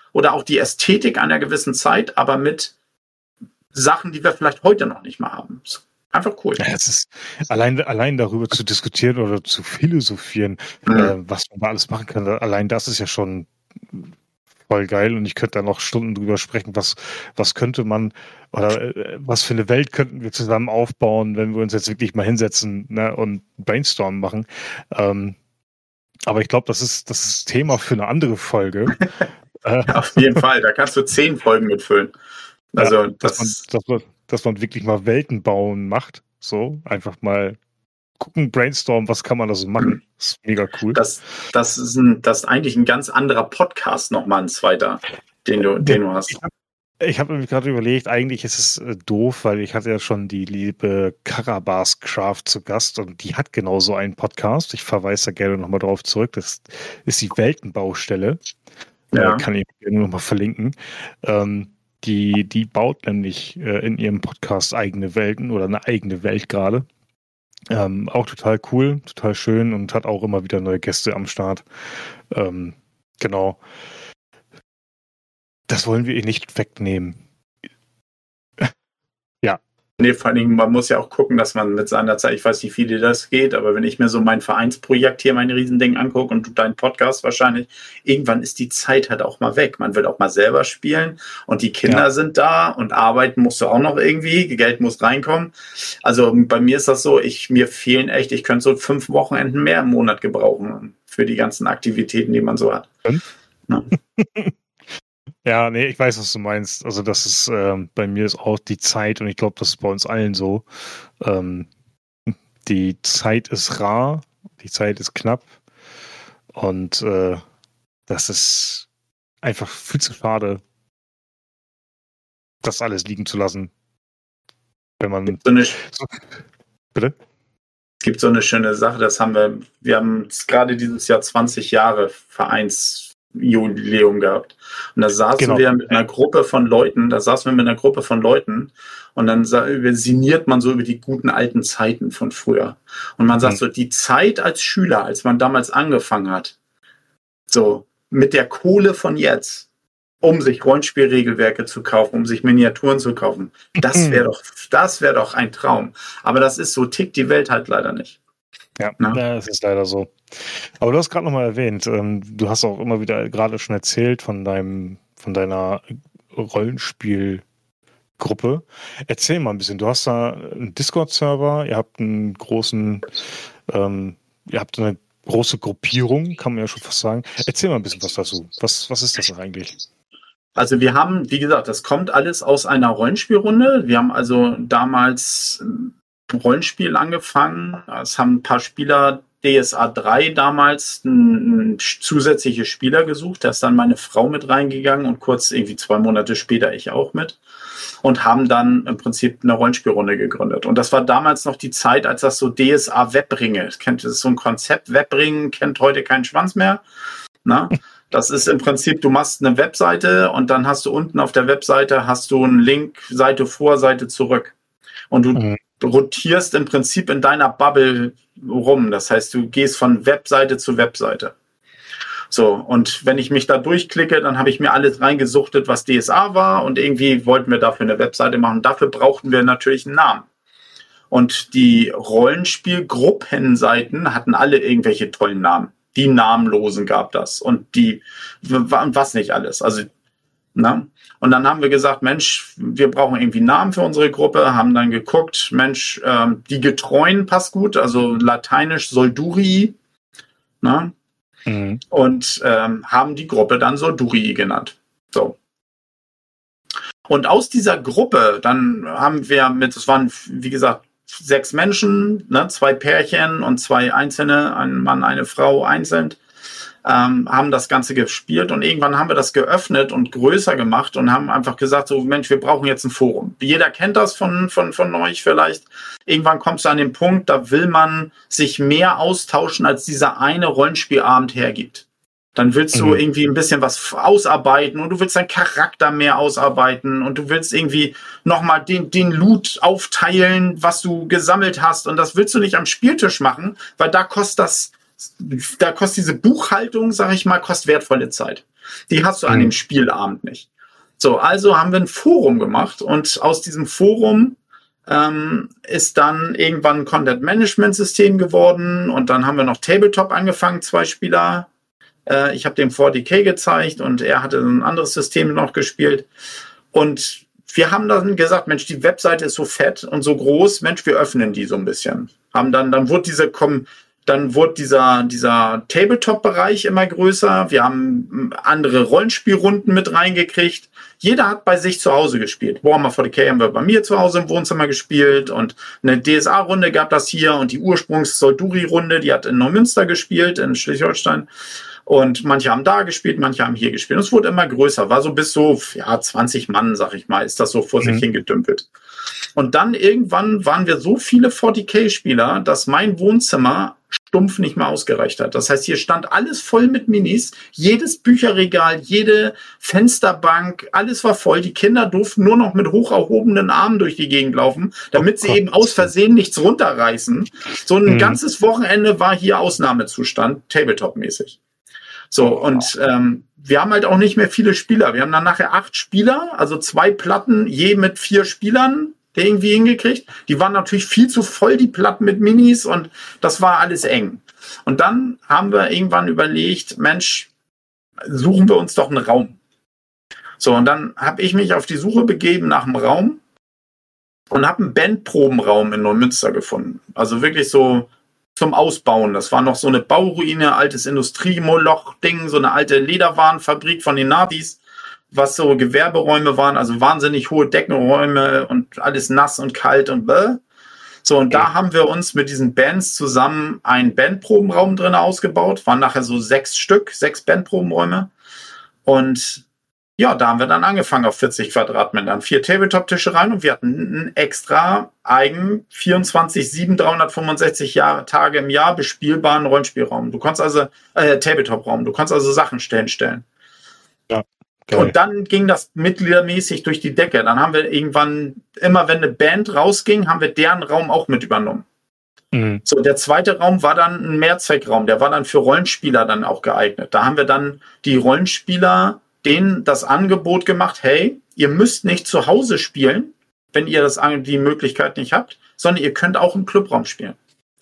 oder auch die Ästhetik einer gewissen Zeit, aber mit Sachen, die wir vielleicht heute noch nicht mal haben. Einfach cool. Ja, es ist allein, allein darüber zu diskutieren oder zu philosophieren, Mhm. äh, was man da alles machen kann, allein das ist ja schon voll geil und ich könnte da noch Stunden drüber sprechen, was, was könnte man oder äh, was für eine Welt könnten wir zusammen aufbauen, wenn wir uns jetzt wirklich mal hinsetzen, ne, und Brainstorm machen. Ähm, aber ich glaube, das ist das ist Thema für eine andere Folge. äh, Auf jeden Fall, da kannst du zehn Folgen mitfüllen. Also ja, das, dass man, dass man, dass man wirklich mal Welten bauen macht. So, einfach mal gucken, brainstorm, was kann man da so machen. Das ist mega cool. das, das, ist ein, das ist eigentlich ein ganz anderer Podcast nochmal, ein zweiter, den du, den du hast. Ich habe ich hab mir gerade überlegt, eigentlich ist es äh, doof, weil ich hatte ja schon die liebe Karabas Craft zu Gast und die hat genauso einen Podcast. Ich verweise da gerne nochmal drauf zurück. Das ist die Weltenbaustelle. Ja. Äh, kann ich gerne nochmal verlinken. Ähm, die, die baut nämlich äh, in ihrem Podcast eigene Welten oder eine eigene Welt gerade. Ähm, auch total cool, total schön und hat auch immer wieder neue Gäste am Start. Ähm, genau. Das wollen wir ihr nicht wegnehmen. Ja. Nee, vor allen Dingen, man muss ja auch gucken, dass man mit seiner Zeit, ich weiß nicht, wie dir das geht, aber wenn ich mir so mein Vereinsprojekt hier, mein Riesending angucke und du deinen Podcast wahrscheinlich, irgendwann ist die Zeit halt auch mal weg. Man will auch mal selber spielen und die Kinder Ja. sind da und arbeiten musst du auch noch irgendwie, Geld muss reinkommen. Also bei mir ist das so, ich, mir fehlen echt, ich könnte so fünf Wochenenden mehr im Monat gebrauchen für die ganzen Aktivitäten, die man so hat. Fünf? Ja. Ja, nee, ich weiß, was du meinst. Also das ist, ähm, bei mir ist auch die Zeit und ich glaube, das ist bei uns allen so. Ähm, die Zeit ist rar, die Zeit ist knapp und äh, das ist einfach viel zu schade, das alles liegen zu lassen. Wenn man. So eine, So, bitte? Es gibt so eine schöne Sache, das haben wir, wir haben gerade dieses Jahr zwanzig Jahre Vereinsjubiläum gehabt. Und da saßen Genau. wir mit einer Gruppe von Leuten, da saßen wir mit einer Gruppe von Leuten und dann sa- über- sinniert man so über die guten alten Zeiten von früher. Und man sagt Mhm. so, die Zeit als Schüler, als man damals angefangen hat, so mit der Kohle von jetzt, um sich Rollenspielregelwerke zu kaufen, um sich Miniaturen zu kaufen, das wäre doch, das wäre doch ein Traum. Aber das ist so, tickt die Welt halt leider nicht. Ja, Na? das ist leider so. Aber du hast gerade nochmal erwähnt, ähm, du hast auch immer wieder gerade schon erzählt von deinem, von deiner Rollenspielgruppe. Erzähl mal ein bisschen. Du hast da einen Discord-Server, ihr habt einen großen, ähm, ihr habt eine große Gruppierung, kann man ja schon fast sagen. Erzähl mal ein bisschen was dazu. Was, was ist das eigentlich? Also wir haben, wie gesagt, das kommt alles aus einer Rollenspielrunde. Wir haben also damals Rollenspiel angefangen. Es haben ein paar Spieler D S A drei damals ein, ein zusätzliche Spieler gesucht. Da ist dann meine Frau mit reingegangen und kurz irgendwie zwei Monate später ich auch mit. Und haben dann im Prinzip eine Rollenspielrunde gegründet. Und das war damals noch die Zeit, als das so D S A Webringe. Das kennt, das ist so ein Konzept. Webringen kennt heute keinen Schwanz mehr. Na? Das ist im Prinzip, du machst eine Webseite und dann hast du unten auf der Webseite hast du einen Link, Seite vor, Seite zurück. Und du Mhm. rotierst im Prinzip in deiner Bubble rum. Das heißt, du gehst von Webseite zu Webseite. So, und wenn ich mich da durchklicke, dann habe ich mir alles reingesuchtet, was D S A war und irgendwie wollten wir dafür eine Webseite machen. Dafür brauchten wir natürlich einen Namen. Und die Rollenspielgruppenseiten hatten alle irgendwelche tollen Namen. Die namenlosen gab das und die was nicht alles. Also, na? Und dann haben wir gesagt, Mensch, wir brauchen irgendwie einen Namen für unsere Gruppe, haben dann geguckt, Mensch, ähm, die Getreuen passt gut, also lateinisch Soldurii, na? Mhm. Und ähm, haben die Gruppe dann Soldurii genannt. So. Und aus dieser Gruppe, dann haben wir mit, es waren, wie gesagt, sechs Menschen, ne, zwei Pärchen und zwei Einzelne, ein Mann, eine Frau einzeln, ähm, haben das Ganze gespielt und irgendwann haben wir das geöffnet und größer gemacht und haben einfach gesagt, so Mensch, wir brauchen jetzt ein Forum. Jeder kennt das von, von, von euch vielleicht. Irgendwann kommst du an den Punkt, da will man sich mehr austauschen, als dieser eine Rollenspielabend hergibt. Dann willst du Mhm. irgendwie ein bisschen was ausarbeiten und du willst deinen Charakter mehr ausarbeiten und du willst irgendwie nochmal den, den Loot aufteilen, was du gesammelt hast. Und das willst du nicht am Spieltisch machen, weil da kostet das, da kostet diese Buchhaltung, sag ich mal, kostet wertvolle Zeit. Die hast du Mhm. an dem Spielabend nicht. So, also haben wir ein Forum gemacht und aus diesem Forum ähm, ist dann irgendwann ein Content-Management-System geworden und dann haben wir noch Tabletop angefangen, zwei Spieler. Äh, ich habe dem vier K gezeigt und er hatte ein anderes System noch gespielt. Und wir haben dann gesagt, Mensch, die Webseite ist so fett und so groß, Mensch, wir öffnen die so ein bisschen. Haben dann, dann wurde diese, dann wurde dieser, dieser Tabletop-Bereich immer größer. Wir haben andere Rollenspielrunden mit reingekriegt. Jeder hat bei sich zu Hause gespielt. Warhammer vier K haben wir bei mir zu Hause im Wohnzimmer gespielt und eine D S A-Runde gab das hier und die Ursprungs-Solduri-Runde, die hat in Neumünster gespielt, in Schleswig-Holstein. Und manche haben da gespielt, manche haben hier gespielt. Und es wurde immer größer, war so bis so, ja, zwanzig Mann, sag ich mal, ist das so vor sich Mhm. hingedümpelt. Und dann irgendwann waren wir so viele vier K-Spieler, dass mein Wohnzimmer stumpf nicht mehr ausgereicht hat. Das heißt, hier stand alles voll mit Minis, jedes Bücherregal, jede Fensterbank, alles war voll. Die Kinder durften nur noch mit hoch erhobenen Armen durch die Gegend laufen, damit Oh sie Gott. eben aus Versehen nichts runterreißen. So ein Mhm. ganzes Wochenende war hier Ausnahmezustand, Tabletop-mäßig. So, und ähm, wir haben halt auch nicht mehr viele Spieler. Wir haben dann nachher acht Spieler, also zwei Platten, je mit vier Spielern irgendwie hingekriegt. Die waren natürlich viel zu voll, die Platten mit Minis, und das war alles eng. Und dann haben wir irgendwann überlegt, Mensch, suchen wir uns doch einen Raum. So, und dann habe ich mich auf die Suche begeben nach einem Raum und habe einen Bandprobenraum in Neumünster gefunden. Also wirklich so zum Ausbauen. Das war noch so eine Bauruine, altes Industriemoloch-Ding, so eine alte Lederwarenfabrik von den Nazis, was so Gewerberäume waren, also wahnsinnig hohe Deckenräume und alles nass und kalt und bäh. So, und da haben wir uns mit diesen Bands zusammen einen Bandprobenraum drin ausgebaut, waren nachher so sechs Stück, sechs Bandprobenräume. Und ja, da haben wir dann angefangen auf vierzig Quadratmetern, vier Tabletop-Tische rein, und wir hatten einen extra eigen vierundzwanzig sieben, dreihundertfünfundsechzig Jahre, Tage im Jahr bespielbaren Rollenspielraum. Du konntest also, äh, Tabletop-Raum, du konntest also Sachen stellen, stellen. Ja, geil. Und dann ging das mitgliedermäßig durch die Decke. Dann haben wir irgendwann, immer wenn eine Band rausging, haben wir deren Raum auch mit übernommen. Mhm. So, der zweite Raum war dann ein Mehrzweckraum, der war dann für Rollenspieler dann auch geeignet. Da haben wir dann die Rollenspieler denen das Angebot gemacht, hey, ihr müsst nicht zu Hause spielen, wenn ihr das, die Möglichkeit nicht habt, sondern ihr könnt auch im Clubraum spielen.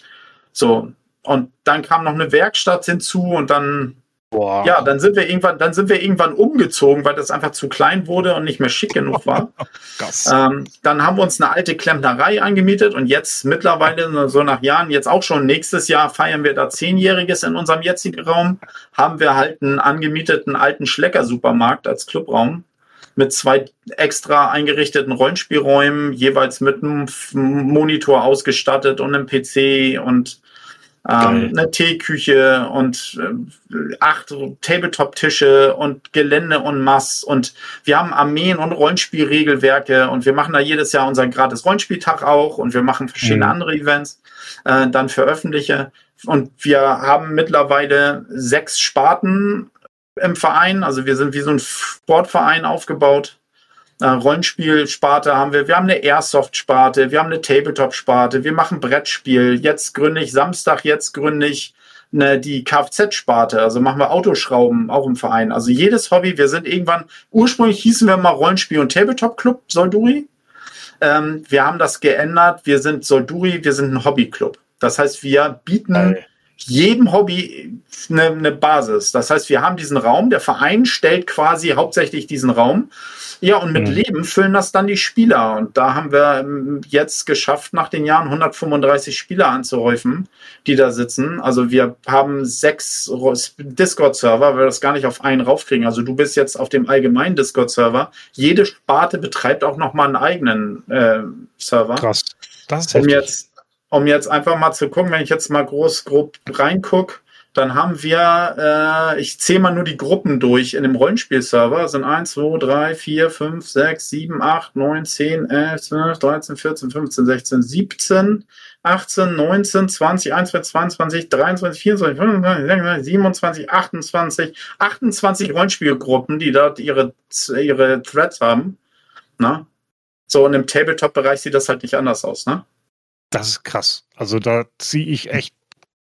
So, und dann kam noch eine Werkstatt hinzu und dann, Boah. ja, dann sind wir irgendwann, dann sind wir irgendwann umgezogen, weil das einfach zu klein wurde und nicht mehr schick genug war. Krass. Ähm, dann haben wir uns eine alte Klempnerei angemietet und jetzt mittlerweile, so nach Jahren, jetzt auch schon nächstes Jahr feiern wir da Zehnjähriges in unserem jetzigen Raum, haben wir halt einen angemieteten alten Schlecker-Supermarkt als Clubraum mit zwei extra eingerichteten Rollenspielräumen, jeweils mit einem Monitor ausgestattet und einem P C und ähm, eine Teeküche und äh, acht Tabletop-Tische und Gelände en masse, und wir haben Armeen und Rollenspielregelwerke und wir machen da jedes Jahr unseren gratis Rollenspieltag auch und wir machen verschiedene Mhm. andere Events äh, dann für Öffentliche, und wir haben mittlerweile sechs Sparten im Verein, also wir sind wie so ein Sportverein aufgebaut. Äh, Rollenspielsparte haben wir, wir haben eine Airsoft-Sparte, wir haben eine Tabletop-Sparte, wir machen Brettspiel, jetzt gründe ich Samstag, jetzt gründe ich eine, die Kfz-Sparte, also machen wir Autoschrauben auch im Verein. Also jedes Hobby, wir sind irgendwann, ursprünglich hießen wir mal Rollenspiel- und Tabletop-Club Solduri. Ähm, wir haben das geändert, wir sind Solduri, wir sind ein Hobbyclub. Das heißt, wir bieten Geil. jedem Hobby eine, eine Basis. Das heißt, wir haben diesen Raum, der Verein stellt quasi hauptsächlich diesen Raum. Ja, und mit Mhm. Leben füllen das dann die Spieler. Und da haben wir ähm, jetzt geschafft, nach den Jahren hundertfünfunddreißig Spieler anzuhäufen, die da sitzen. Also wir haben sechs Ro- Discord-Server, weil wir das gar nicht auf einen raufkriegen. Also du bist jetzt auf dem allgemeinen Discord-Server. Jede Sparte betreibt auch nochmal einen eigenen äh, Server. Krass. Das ist Um heftig. jetzt, um jetzt einfach mal zu gucken, wenn ich jetzt mal groß, grob reinguck, dann haben wir, äh, ich zähle mal nur die Gruppen durch in dem Rollenspielserver. Das sind eins, zwei, drei, vier, fünf, sechs, sieben, acht, neun, zehn, elf, zwölf, dreizehn, vierzehn, fünfzehn, sechzehn, siebzehn, achtzehn, neunzehn, zwanzig, einundzwanzig, zweiundzwanzig, dreiundzwanzig, vierundzwanzig, fünfundzwanzig, sechsundzwanzig, siebenundzwanzig, achtundzwanzig, achtundzwanzig Rollenspielgruppen, die dort ihre, ihre Threads haben. Na? So, und im Tabletop-Bereich sieht das halt nicht anders aus, ne? Das ist krass. Also da ziehe ich echt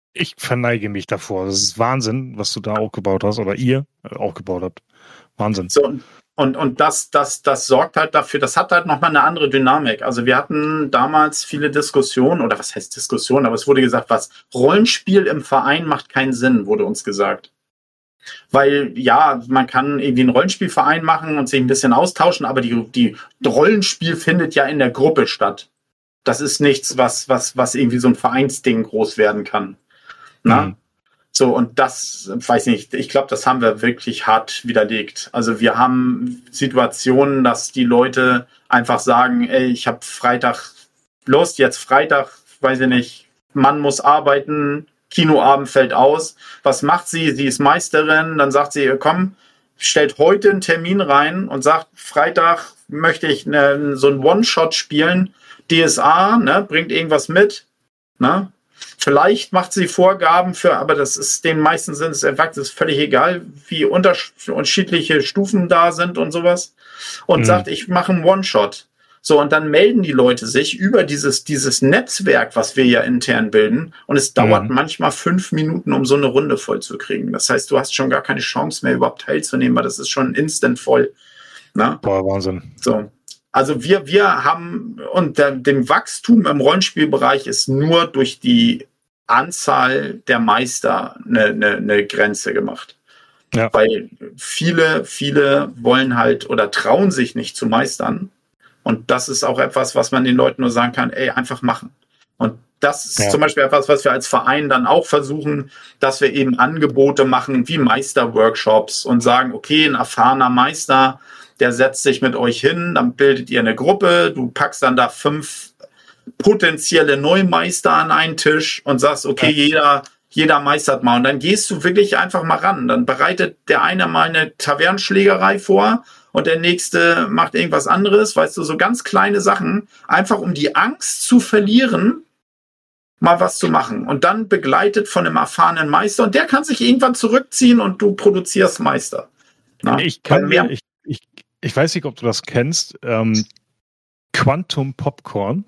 ich verneige mich davor. Das ist Wahnsinn, was du da aufgebaut hast oder ihr äh, aufgebaut habt. Wahnsinn. So, und, und das, das, das sorgt halt dafür, das hat halt nochmal eine andere Dynamik. Also wir hatten damals viele Diskussionen, oder was heißt Diskussionen, aber es wurde gesagt, was Rollenspiel im Verein macht keinen Sinn, wurde uns gesagt. Weil, ja, man kann irgendwie einen Rollenspielverein machen und sich ein bisschen austauschen, aber die, die Rollenspiel findet ja in der Gruppe statt. Das ist nichts, was, was, was irgendwie so ein Vereinsding groß werden kann. Na? Mhm. So, und das, weiß nicht, ich glaube, das haben wir wirklich hart widerlegt. Also wir haben Situationen, dass die Leute einfach sagen, ey, ich habe Freitag Lust, jetzt Freitag, weiß ich nicht, Mann muss arbeiten, Kinoabend fällt aus. Was macht sie? Sie ist Meisterin. Dann sagt sie, komm, stellt heute einen Termin rein und sagt, Freitag möchte ich ne, so ein One-Shot spielen, D S A, ne, bringt irgendwas mit, ne? Vielleicht macht sie Vorgaben für, aber das ist den meisten sind es einfach, das ist völlig egal, wie unterschiedliche Stufen da sind und sowas. Und mhm. sagt, ich mache einen One-Shot. So, und dann melden die Leute sich über dieses, dieses Netzwerk, was wir ja intern bilden. Und es dauert mhm. manchmal fünf Minuten, um so eine Runde voll zu kriegen. Das heißt, du hast schon gar keine Chance mehr, überhaupt teilzunehmen, weil das ist schon instant voll. Na? Boah, Wahnsinn. So. Also wir, wir haben, und der, dem Wachstum im Rollenspielbereich ist nur durch die Anzahl der Meister eine, eine, eine Grenze gemacht. Ja. Weil viele, viele wollen halt oder trauen sich nicht zu meistern. Und das ist auch etwas, was man den Leuten nur sagen kann, ey, einfach machen. Und das ist ja. zum Beispiel etwas, was wir als Verein dann auch versuchen, dass wir eben Angebote machen wie Meisterworkshops und sagen, okay, ein erfahrener Meister, der setzt sich mit euch hin, dann bildet ihr eine Gruppe, du packst dann da fünf potenzielle Neumeister an einen Tisch und sagst, okay, ja. jeder, jeder meistert mal. Und dann gehst du wirklich einfach mal ran. Dann bereitet der eine mal eine Tavernenschlägerei vor und der nächste macht irgendwas anderes, weißt du, so ganz kleine Sachen, einfach um die Angst zu verlieren, mal was zu machen. Und dann begleitet von einem erfahrenen Meister und der kann sich irgendwann zurückziehen und du produzierst Meister. Na? Ich kann mir, ich, ich, ich weiß nicht, ob du das kennst, ähm, Quantum Popcorn.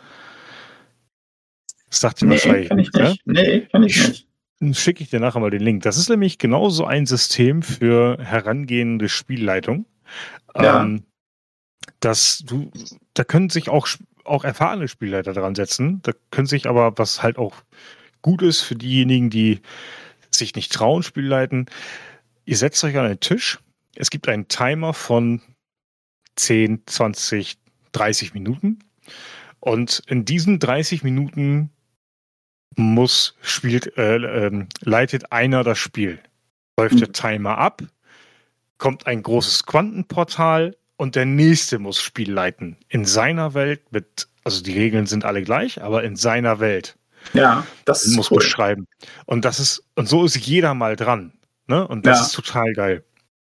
Das sagt dir nee, wahrscheinlich kann ich nicht. Ne? Nee, kann ich nicht. Dann schicke ich dir nachher mal den Link. Das ist nämlich genauso ein System für herangehende Spielleitung. Ja. Ähm, dass du, da können sich auch, auch erfahrene Spielleiter dran setzen. Da können sich aber, was halt auch gut ist für diejenigen, die sich nicht trauen, Spielleiten, ihr setzt euch an einen Tisch. Es gibt einen Timer von zehn, zwanzig, dreißig Minuten. Und in diesen dreißig Minuten muss spielt, äh, äh, leitet einer das Spiel. Läuft mhm. der Timer ab, kommt ein großes Quantenportal und der nächste muss Spiel leiten. In seiner Welt mit, also die Regeln sind alle gleich, aber in seiner Welt. Ja, das ist muss cool. beschreiben. Und das ist, und so ist jeder mal dran. Ne? Und das ja. ist total geil.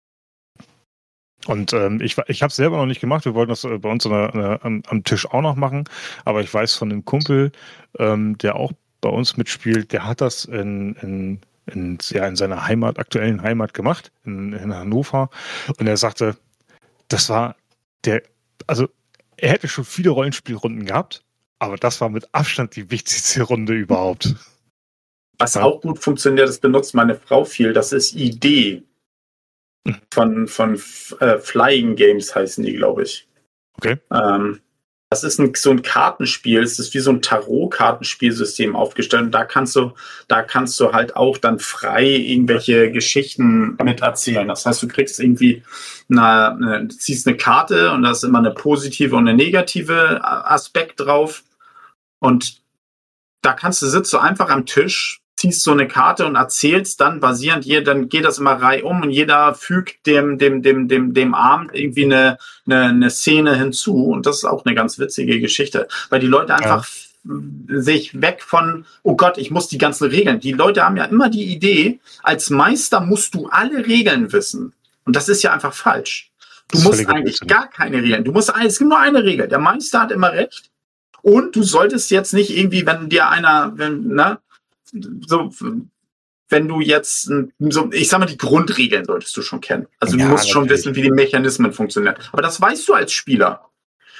Und ähm, ich, ich habe es selber noch nicht gemacht. Wir wollten das bei uns eine, eine, am, am Tisch auch noch machen. Aber ich weiß von einem Kumpel, ähm, der auch bei uns mitspielt, der hat das in, in, in, ja, in seiner Heimat, aktuellen Heimat gemacht, in, in Hannover. Und er sagte, das war der, also er hätte schon viele Rollenspielrunden gehabt, aber das war mit Abstand die wichtigste Runde überhaupt. Was ja. auch gut funktioniert, das benutzt meine Frau viel, das ist Idee. Von, von äh, Flying Games heißen die, glaube ich. Okay. Ähm, das ist ein, so ein Kartenspiel, es ist wie so ein Tarot-Kartenspielsystem aufgestellt. Und da kannst du, da kannst du halt auch dann frei irgendwelche Geschichten mit erzählen. Das heißt, du kriegst irgendwie eine, eine, du ziehst eine Karte und da ist immer eine positive und eine negative Aspekt drauf. Und da kannst du sitzt du einfach am Tisch, ziehst so eine Karte und erzählst dann basierend, hier, dann geht das immer reihum und jeder fügt dem, dem, dem, dem, dem Abend irgendwie eine, eine, eine Szene hinzu und das ist auch eine ganz witzige Geschichte, weil die Leute einfach ja. sich weg von, oh Gott, ich muss die ganzen Regeln. Die Leute haben ja immer die Idee, als Meister musst du alle Regeln wissen und das ist ja einfach falsch. Du musst eigentlich gar keine Regeln. Du musst, es gibt nur eine Regel. Der Meister hat immer recht und du solltest jetzt nicht irgendwie, wenn dir einer, wenn, ne, so, wenn du jetzt, so, ich sag mal, die Grundregeln solltest du schon kennen. Also ja, du musst schon wissen, wie die Mechanismen funktionieren. Aber das weißt du als Spieler.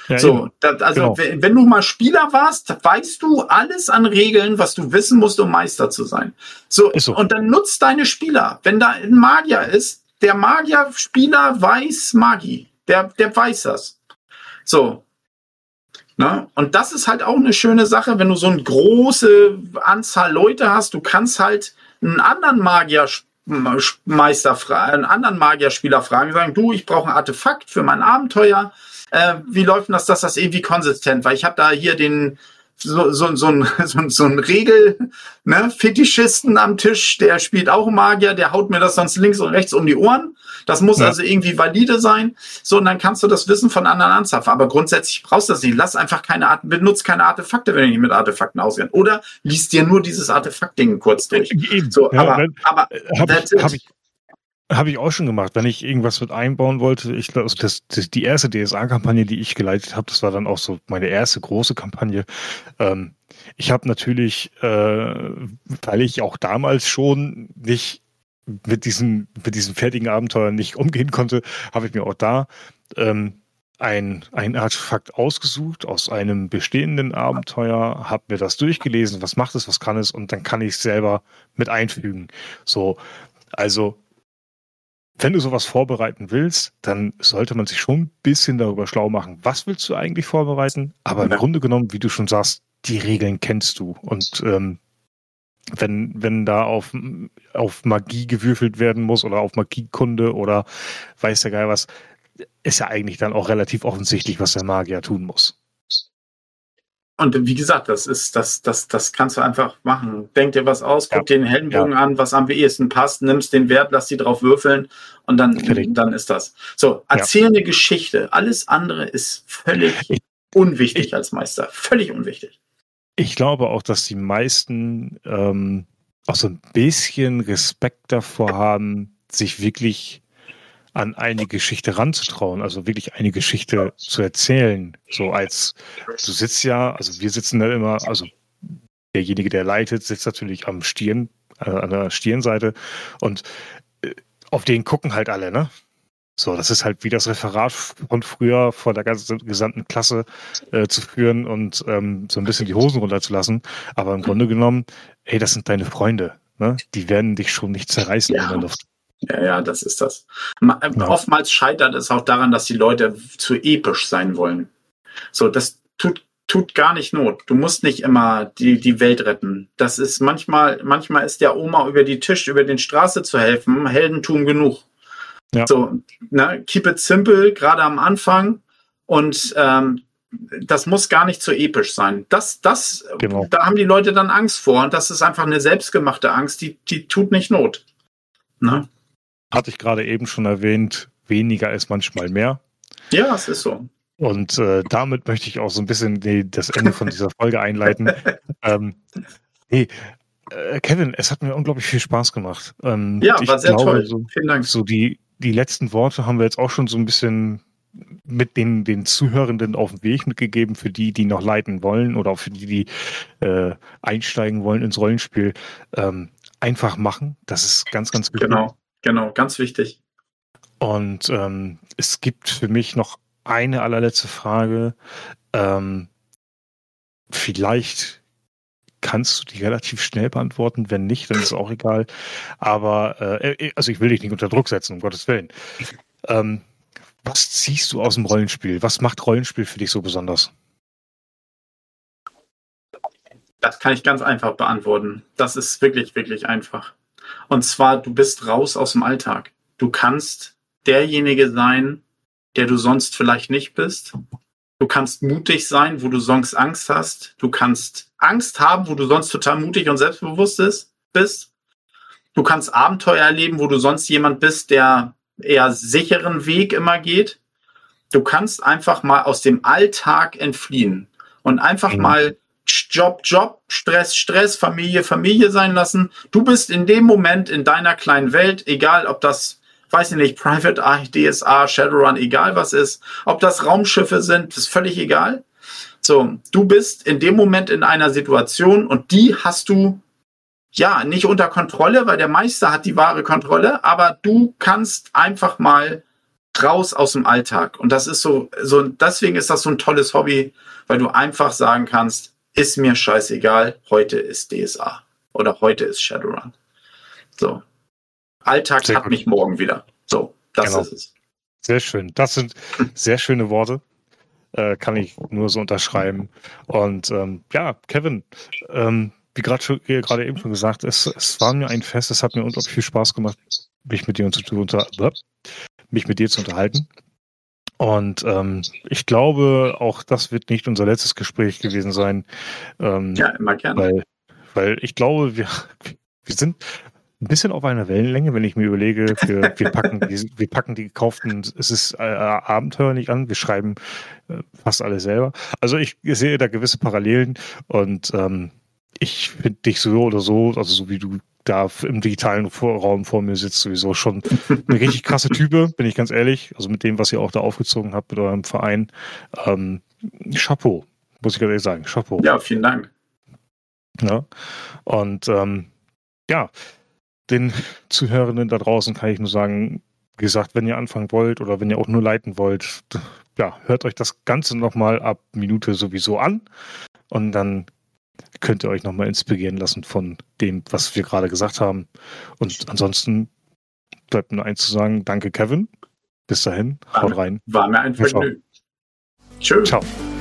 Ja, so, das, also genau. wenn, wenn du mal Spieler warst, weißt du alles an Regeln, was du wissen musst, um Meister zu sein. So, Ist so. Und dann nutzt deine Spieler. Wenn da ein Magier ist, der Magier-Spieler weiß Magie. Der, der weiß das. So. Na? Und das ist halt auch eine schöne Sache, wenn du so eine große Anzahl Leute hast, du kannst halt einen anderen Magier Meister fragen, einen anderen Magierspieler fragen, sagen, du, ich brauche ein Artefakt für mein Abenteuer. Äh, wie läuft denn das, dass das irgendwie konsistent? Weil ich habe da hier den so, so, so ein so, so ein Regel, ne, Fetischisten am Tisch, der spielt auch Magier, der haut mir das sonst links und rechts um die Ohren. Das muss ja. also irgendwie valide sein. So, und dann kannst du das Wissen von anderen anzapfen. Aber grundsätzlich brauchst du das nicht. Lass einfach keine Art, benutzt keine Artefakte, wenn du nicht mit Artefakten ausgehst. Oder liest dir nur dieses Artefakt-Ding kurz durch. Eben. So, ja, aber, aber habe ich, hab ich, hab ich auch schon gemacht, wenn ich irgendwas mit einbauen wollte. Ich glaube, das, das, die erste D S A-Kampagne, die ich geleitet habe, das war dann auch so meine erste große Kampagne. Ähm, ich habe natürlich, äh, weil ich auch damals schon nicht mit diesen, mit diesen fertigen Abenteuern nicht umgehen konnte, habe ich mir auch da ähm, ein, ein Artefakt ausgesucht aus einem bestehenden Abenteuer, habe mir das durchgelesen, was macht es, was kann es, und dann kann ich es selber mit einfügen. So, also wenn du sowas vorbereiten willst, dann sollte man sich schon ein bisschen darüber schlau machen, was willst du eigentlich vorbereiten, aber im Grunde genommen, wie du schon sagst, die Regeln kennst du, und ähm, wenn, wenn da auf, auf Magie gewürfelt werden muss oder auf Magiekunde oder weiß der Geil was, ist ja eigentlich dann auch relativ offensichtlich, was der Magier tun muss. Und wie gesagt, das ist, das, das, das kannst du einfach machen. Denk dir was aus, guck ja. dir den Heldenbogen ja. an, was am ehesten passt, nimmst den Wert, lass die drauf würfeln und dann, dann ist das. So, erzähl ja. eine Geschichte. Alles andere ist völlig ich, unwichtig ich, als Meister. Völlig unwichtig. Ich glaube auch, dass die meisten ähm, auch so ein bisschen Respekt davor haben, sich wirklich an eine Geschichte ranzutrauen, also wirklich eine Geschichte zu erzählen. So als, du sitzt ja, also wir sitzen da immer, also derjenige, der leitet, sitzt natürlich am Stirn, äh, an der Stirnseite, und äh, auf den gucken halt alle, ne? So, das ist halt wie das Referat von früher vor der ganzen gesamten Klasse äh, zu führen und ähm, so ein bisschen die Hosen runterzulassen. Aber im Grunde genommen, ey, das sind deine Freunde, ne? Die werden dich schon nicht zerreißen ja. in der Luft. Ja, ja, das ist das. Ja. Oftmals scheitert es auch daran, dass die Leute zu episch sein wollen. So, das tut, tut gar nicht Not. Du musst nicht immer die, die Welt retten. Das ist manchmal, manchmal ist der Oma über die Tisch, über den Straße zu helfen, Heldentum genug. Ja. So, ne, keep it simple, gerade am Anfang. Und ähm, das muss gar nicht so episch sein. Das, das, genau. Da haben die Leute dann Angst vor. Und das ist einfach eine selbstgemachte Angst, die, die tut nicht Not. Ne? Hatte ich gerade eben schon erwähnt, weniger ist manchmal mehr. Ja, es ist so. Und äh, damit möchte ich auch so ein bisschen die, das Ende von dieser Folge einleiten. ähm, nee, äh, Kevin, es hat mir unglaublich viel Spaß gemacht. Ähm, ja, war sehr glaube, toll. So, Vielen Dank. So die, die letzten Worte haben wir jetzt auch schon so ein bisschen mit den, den Zuhörenden auf den Weg mitgegeben, für die, die noch leiten wollen oder auch für die, die äh, einsteigen wollen ins Rollenspiel. Ähm, einfach machen, das ist ganz, ganz wichtig. Genau, genau, ganz wichtig. Und ähm, es gibt für mich noch eine allerletzte Frage. Ähm, vielleicht kannst du die relativ schnell beantworten. Wenn nicht, dann ist es auch egal. Aber, äh, also ich will dich nicht unter Druck setzen, um Gottes Willen. Ähm, was ziehst du aus dem Rollenspiel? Was macht Rollenspiel für dich so besonders? Das kann ich ganz einfach beantworten. Das ist wirklich, wirklich einfach. Und zwar, du bist raus aus dem Alltag. Du kannst derjenige sein, der du sonst vielleicht nicht bist. Du kannst mutig sein, wo du sonst Angst hast. Du kannst Angst haben, wo du sonst total mutig und selbstbewusst bist. Du kannst Abenteuer erleben, wo du sonst jemand bist, der eher sicheren Weg immer geht. Du kannst einfach mal aus dem Alltag entfliehen und einfach mhm. mal Job, Job, Stress, Stress, Familie, Familie sein lassen. Du bist in dem Moment in deiner kleinen Welt, egal ob das, weiß ich nicht, Private Eye, D S A, Shadowrun, egal was ist, ob das Raumschiffe sind, ist völlig egal. So, du bist in dem Moment in einer Situation und die hast du ja nicht unter Kontrolle, weil der Meister hat die wahre Kontrolle, aber du kannst einfach mal raus aus dem Alltag. Und das ist so, so, deswegen ist das so ein tolles Hobby, weil du einfach sagen kannst, ist mir scheißegal, heute ist D S A oder heute ist Shadowrun. So. Alltag Sehr hat gut. mich morgen wieder. So, das Genau. ist es. Sehr schön. Das sind sehr schöne Worte. Äh, kann ich nur so unterschreiben. Und ähm, ja, Kevin, ähm, wie gerade schon- wie gerade eben schon gesagt, es, es war mir ein Fest, es hat mir unglaublich viel Spaß gemacht, mich mit dir zu, unter, mich mit dir zu unterhalten. Und ähm, ich glaube, auch das wird nicht unser letztes Gespräch gewesen sein. Ähm, Ja, immer gerne. weil, weil ich glaube, wir, wir sind ein bisschen auf einer Wellenlänge, wenn ich mir überlege, wir, wir, packen, die, wir packen die gekauften, es ist äh, Abenteuer nicht an, wir schreiben äh, fast alles selber. Also ich sehe da gewisse Parallelen und ähm, ich finde dich so oder so, also so wie du da im digitalen Raum vor mir sitzt, sowieso schon eine richtig krasse Type, bin ich ganz ehrlich. Also mit dem, was ihr auch da aufgezogen habt mit eurem Verein. Ähm, Chapeau, muss ich ganz ehrlich sagen. Chapeau. Ja, vielen Dank. Ja. Und ähm, ja, den Zuhörenden da draußen kann ich nur sagen, wie gesagt, wenn ihr anfangen wollt oder wenn ihr auch nur leiten wollt, ja, hört euch das Ganze nochmal ab Minute sowieso an und dann könnt ihr euch nochmal inspirieren lassen von dem, was wir gerade gesagt haben. Und ansonsten bleibt nur eins zu sagen, danke Kevin. Bis dahin, haut rein. War mir ein Ciao. Vergnügen. Tschüss. Ciao.